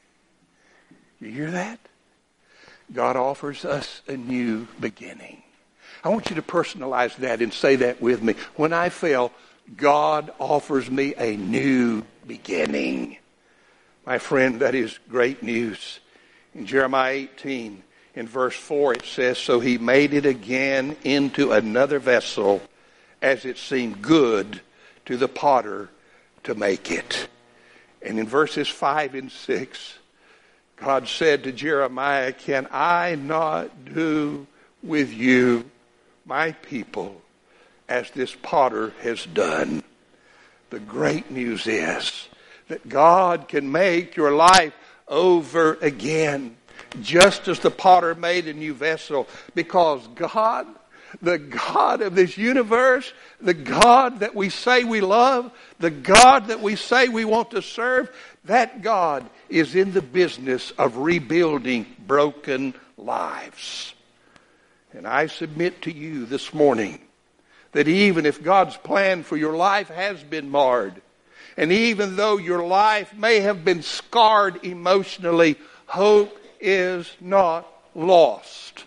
You hear that? God offers us a new beginning. I want you to personalize that and say that with me. When I fail, God offers me a new beginning. My friend, that is great news. In Jeremiah eighteen, in verse four, it says, "So He made it again into another vessel, as it seemed good to the potter to make it." And in verses five and six, God said to Jeremiah, "Can I not do with you, my people, as this potter has done?" The great news is that God can make your life over again, just as the potter made a new vessel, because God, the God of this universe, the God that we say we love, the God that we say we want to serve, that God is in the business of rebuilding broken lives. And I submit to you this morning that even if God's plan for your life has been marred, and even though your life may have been scarred emotionally, hope is not lost.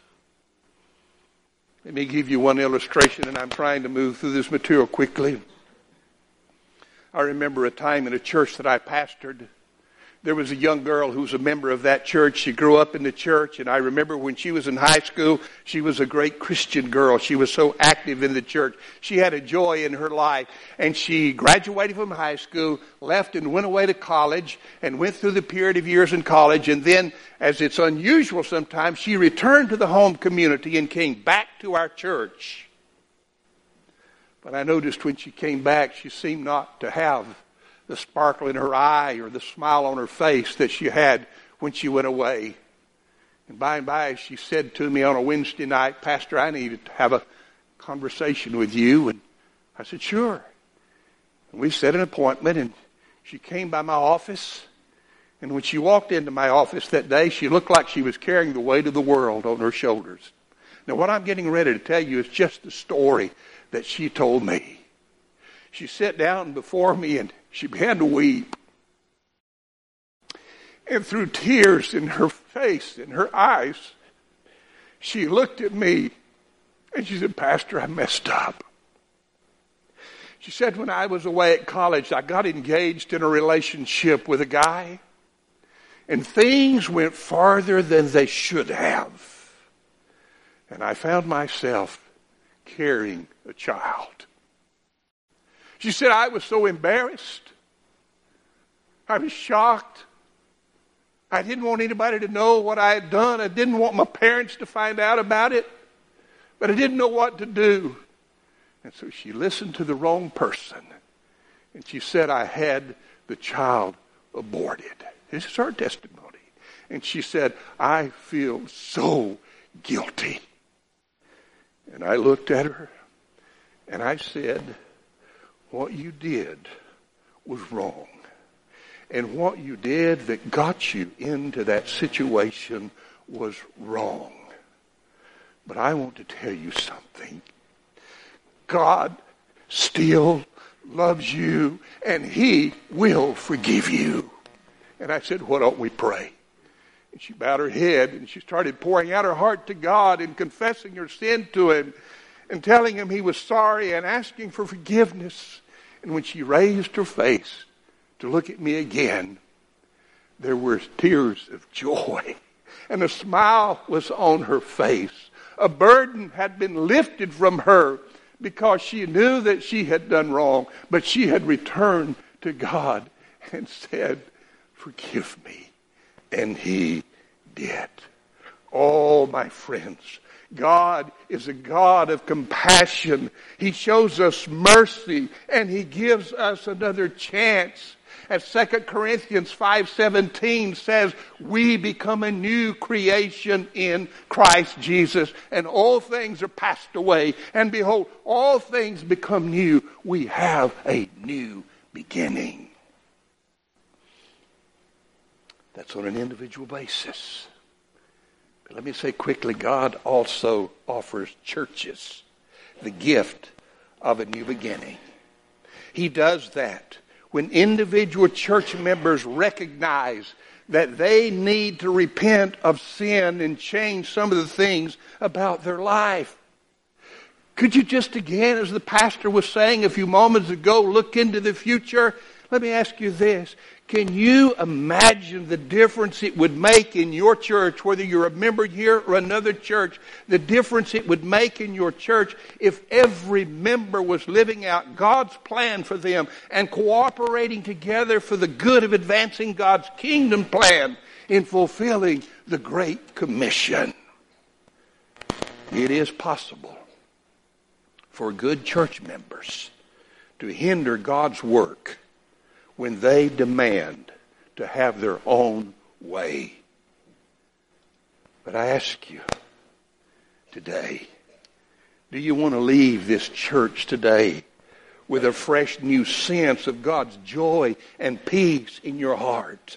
Let me give you one illustration, and I'm trying to move through this material quickly. I remember a time in a church that I pastored. There was a young girl who was a member of that church. She grew up in the church, and I remember when she was in high school, she was a great Christian girl. She was so active in the church. She had a joy in her life, and she graduated from high school, left and went away to college, and went through the period of years in college, and then, as it's unusual sometimes, she returned to the home community and came back to our church. But I noticed when she came back, she seemed not to have the sparkle in her eye or the smile on her face that she had when she went away. And by and by she said to me on a Wednesday night, "Pastor, I need to have a conversation with you." And I said, "Sure." And we set an appointment, and she came by my office. And when she walked into my office that day, she looked like she was carrying the weight of the world on her shoulders. Now, what I'm getting ready to tell you is just the story that she told me. She sat down before me and she began to weep. And through tears in her face and her eyes, she looked at me and she said, "Pastor, I messed up." She said, "When I was away at college, I got engaged in a relationship with a guy, and things went farther than they should have. And I found myself carrying a child." She said, "I was so embarrassed. I was shocked. I didn't want anybody to know what I had done. I didn't want my parents to find out about it. But I didn't know what to do." And so she listened to the wrong person. And she said, "I had the child aborted." This is her testimony. And she said, "I feel so guilty." And I looked at her and I said, "What you did was wrong. And what you did that got you into that situation was wrong. But I want to tell you something. God still loves you, and He will forgive you. And I said, why don't we pray? And she bowed her head, and she started pouring out her heart to God and confessing her sin to Him and telling Him He was sorry and asking for forgiveness. And when she raised her face to look at me again, there were tears of joy, and a smile was on her face. A burden had been lifted from her because she knew that she had done wrong, but she had returned to God and said, forgive me. And He did. Oh, my friends, God is a God of compassion. He shows us mercy, and He gives us another chance. As Second Corinthians five seventeen says, we become a new creation in Christ Jesus, and all things are passed away, and behold, all things become new. We have a new beginning. That's on an individual basis. But let me say quickly, God also offers churches the gift of a new beginning. He does that when individual church members recognize that they need to repent of sin and change some of the things about their life. Could you just again, as the pastor was saying a few moments ago, look into the future? Let me ask you this. Can you imagine the difference it would make in your church, whether you're a member here or another church, the difference it would make in your church if every member was living out God's plan for them and cooperating together for the good of advancing God's kingdom plan in fulfilling the Great Commission? It is possible for good church members to hinder God's work when they demand to have their own way. But I ask you today, do you want to leave this church today with a fresh new sense of God's joy and peace in your heart?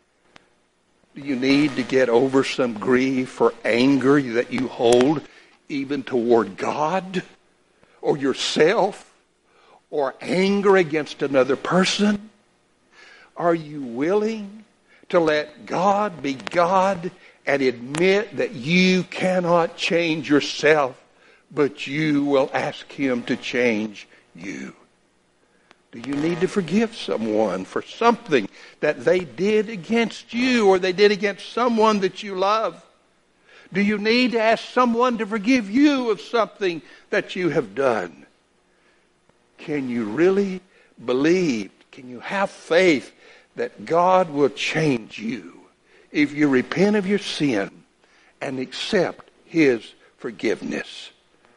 Do you need to get over some grief or anger that you hold even toward God or yourself, or anger against another person? Are you willing to let God be God and admit that you cannot change yourself, but you will ask Him to change you? Do you need to forgive someone for something that they did against you or they did against someone that you love? Do you need to ask someone to forgive you of something that you have done? Can you really believe, can you have faith that God will change you if you repent of your sin and accept His forgiveness?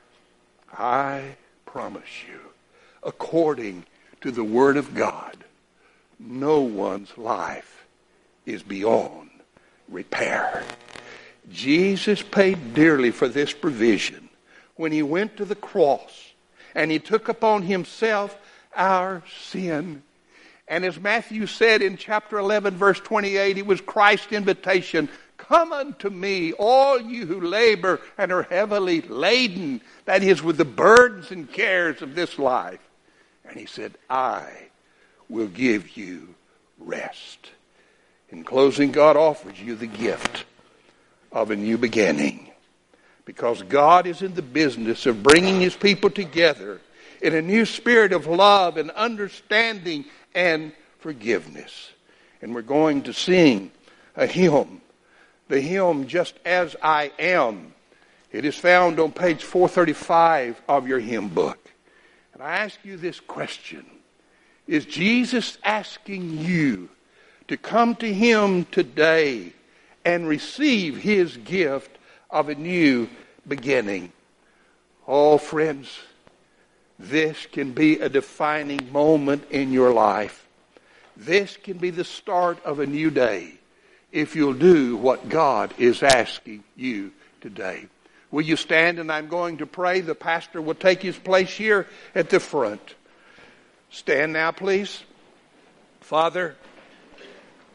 I promise you, according to the Word of God, no one's life is beyond repair. Jesus paid dearly for this provision when He went to the cross and He took upon Himself our sin. And as Matthew said in chapter eleven, verse twenty-eight, it was Christ's invitation, come unto me, all you who labor and are heavily laden, that is, with the burdens and cares of this life. And He said, I will give you rest. In closing, God offers you the gift of a new beginning, because God is in the business of bringing His people together in a new spirit of love and understanding and forgiveness. And we're going to sing a hymn, the hymn Just As I Am. It is found on page four thirty-five of your hymn book. And I ask you this question: is Jesus asking you to come to Him today and receive His gift of a new beginning? Oh, friends, this can be a defining moment in your life. This can be the start of a new day if you'll do what God is asking you today. Will you stand, and I'm going to pray. The pastor will take his place here at the front. Stand now, please. Father,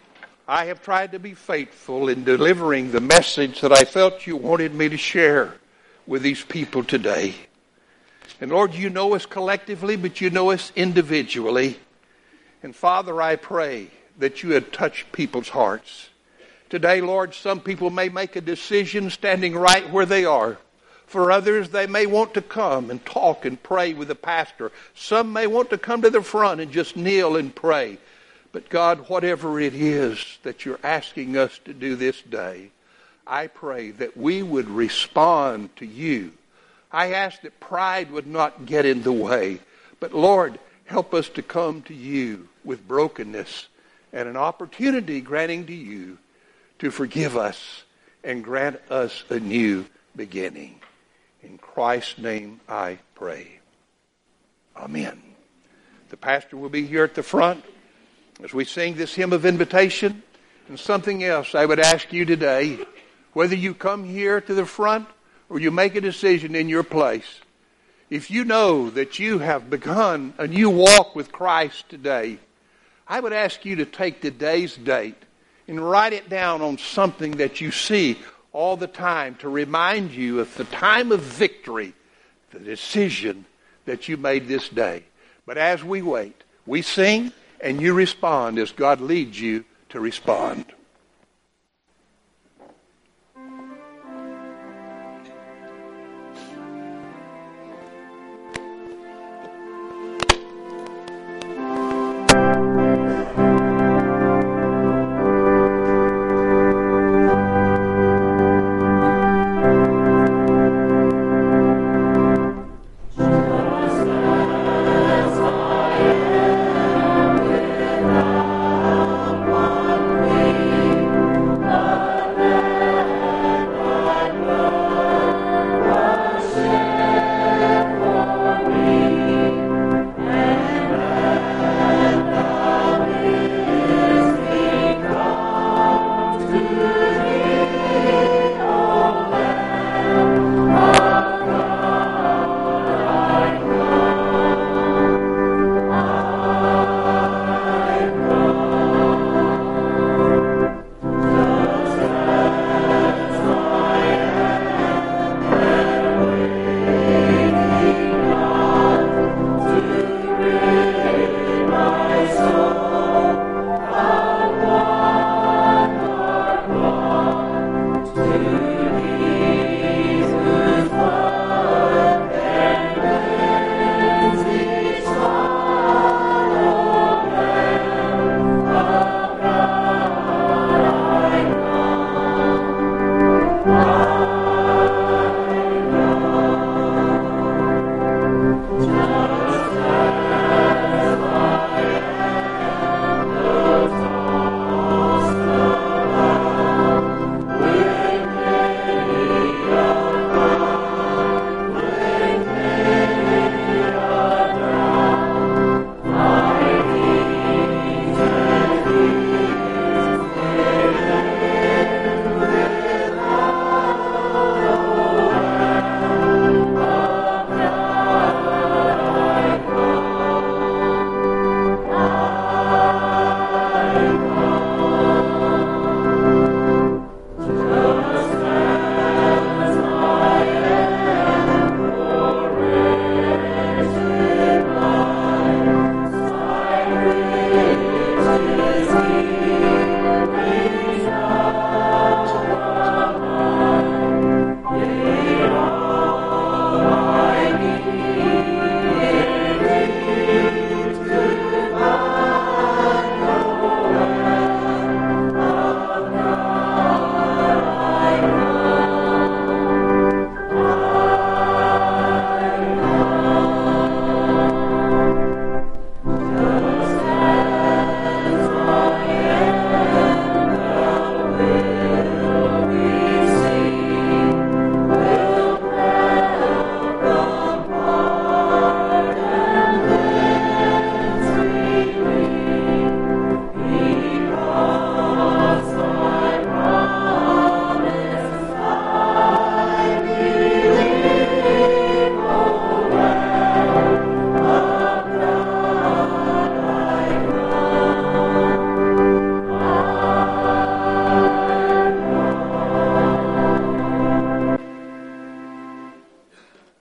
I have tried to be faithful in delivering the message that I felt you wanted me to share with these people today. And Lord, you know us collectively, but you know us individually. And Father, I pray that you had touched people's hearts. Today, Lord, some people may make a decision standing right where they are. For others, they may want to come and talk and pray with the pastor. Some may want to come to the front and just kneel and pray. But God, whatever it is that you're asking us to do this day, I pray that we would respond to you. I ask that pride would not get in the way. But Lord, help us to come to you with brokenness and an opportunity granting to you to forgive us and grant us a new beginning. In Christ's name I pray. Amen. The pastor will be here at the front as we sing this hymn of invitation. And something else I would ask you today, whether you come here to the front or you make a decision in your place, if you know that you have begun a new walk with Christ today, I would ask you to take today's date and write it down on something that you see all the time to remind you of the time of victory, the decision that you made this day. But as we wait, we sing and you respond as God leads you to respond. We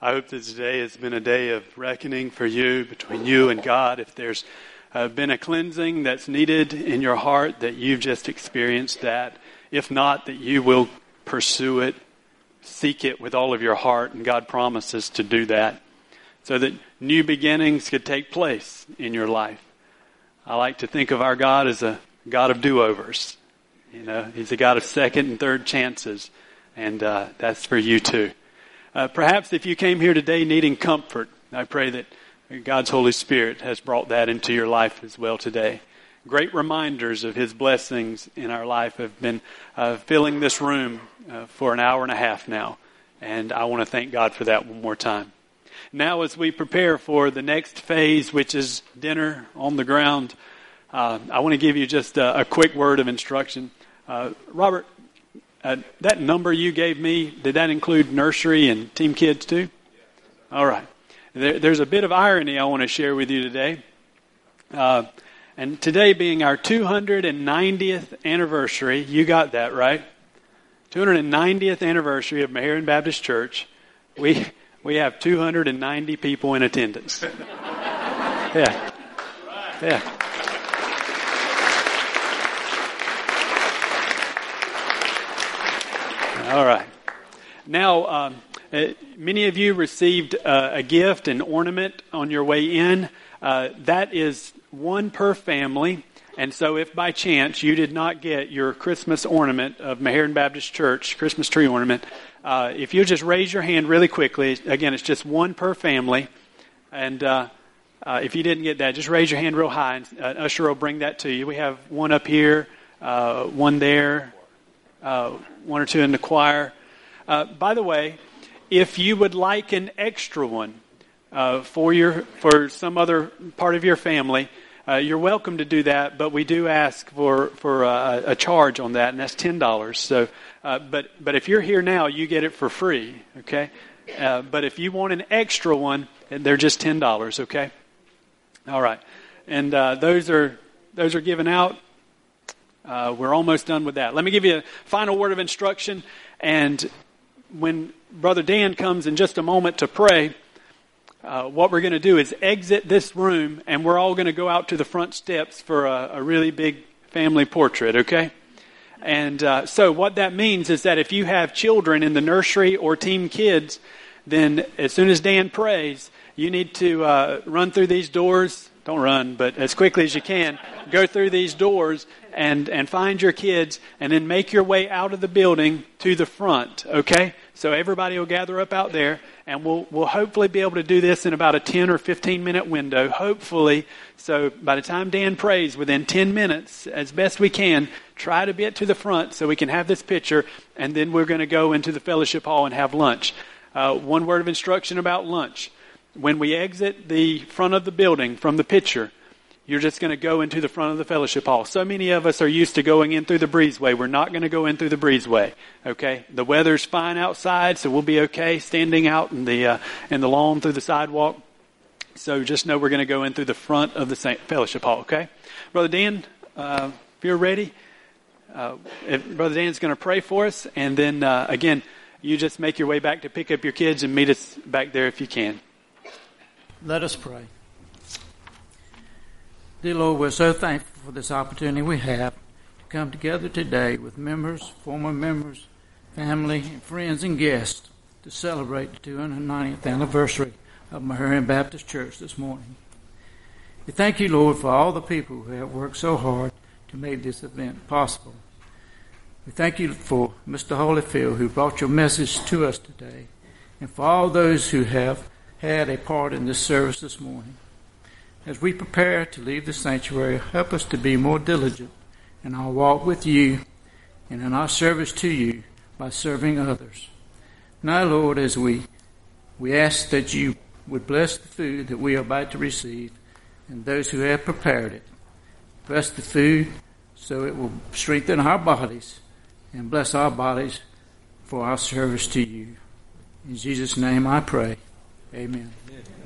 I hope that today has been a day of reckoning for you, between you and God. If there's uh, been a cleansing that's needed in your heart, that you've just experienced that. If not, that you will pursue it, seek it with all of your heart, and God promises to do that, so that new beginnings could take place in your life. I like to think of our God as a God of do-overs. You know, He's a God of second and third chances, and uh, that's for you too. Uh, perhaps if you came here today needing comfort, I pray that God's Holy Spirit has brought that into your life as well today. Great reminders of His blessings in our life have been uh, filling this room uh, for an hour and a half now, and I want to thank God for that one more time. Now, as we prepare for the next phase, which is dinner on the ground, uh, I want to give you just a, a quick word of instruction. Uh, Robert, uh, that number you gave me, did that include nursery and team kids too? All right. There, there's a bit of irony I want to share with you today. Uh, and today being our two hundred ninetieth anniversary, you got that right? two hundred ninetieth anniversary of Meherrin Baptist Church. We... We have two hundred ninety people in attendance. Yeah. Yeah. All right. Now, um, uh, many of you received uh, a gift, an ornament on your way in. Uh, that is one per family. And so if by chance you did not get your Christmas ornament of Meherrin Baptist Church, Christmas tree ornament, uh, if you just raise your hand really quickly, again, it's just one per family. And uh, uh, if you didn't get that, just raise your hand real high, and uh, Usher will bring that to you. We have one up here, uh, one there, uh, one or two in the choir. Uh, by the way, if you would like an extra one uh, for your for some other part of your family, Uh, you're welcome to do that, but we do ask for for uh, a charge on that, and that's ten dollars. So, uh, but but if you're here now, you get it for free, okay? Uh, but if you want an extra one, they're just ten dollars, okay? All right, and uh, those are those are given out. Uh, we're almost done with that. Let me give you a final word of instruction, and when Brother Dan comes in just a moment to pray, Uh, what we're going to do is exit this room, and we're all going to go out to the front steps for a, a really big family portrait, okay? And uh, so what that means is that if you have children in the nursery or team kids, then as soon as Dan prays, you need to uh, run through these doors. Don't run, but as quickly as you can, go through these doors and, and find your kids, and then make your way out of the building to the front, okay? So everybody will gather up out there, and we'll we'll hopefully be able to do this in about a ten or fifteen minute window, hopefully. So by the time Dan prays, within ten minutes, as best we can, try to get to the front so we can have this picture, and then we're going to go into the fellowship hall and have lunch. Uh, one word of instruction about lunch. When we exit the front of the building from the picture, you're just going to go into the front of the fellowship hall. So many of us are used to going in through the breezeway. We're not going to go in through the breezeway. Okay, the weather's fine outside, so we'll be okay standing out in the uh, in the lawn through the sidewalk. So just know we're going to go in through the front of the fellowship hall. Okay, Brother Dan, uh, if you're ready, uh, if Brother Dan's going to pray for us, and then uh, again, you just make your way back to pick up your kids and meet us back there if you can. Let us pray. Dear Lord, we're so thankful for this opportunity we have to come together today with members, former members, family, and friends and guests to celebrate the two hundred ninetieth anniversary of Meherrin Baptist Church this morning. We thank you, Lord, for all the people who have worked so hard to make this event possible. We thank you for Mister Holyfield, who brought your message to us today, and for all those who have had a part in this service this morning. As we prepare to leave the sanctuary, help us to be more diligent in our walk with you and in our service to you by serving others. Now, Lord, as we we ask that you would bless the food that we are about to receive and those who have prepared it. Bless the food so it will strengthen our bodies, and bless our bodies for our service to you. In Jesus' name I pray. Amen. Amen.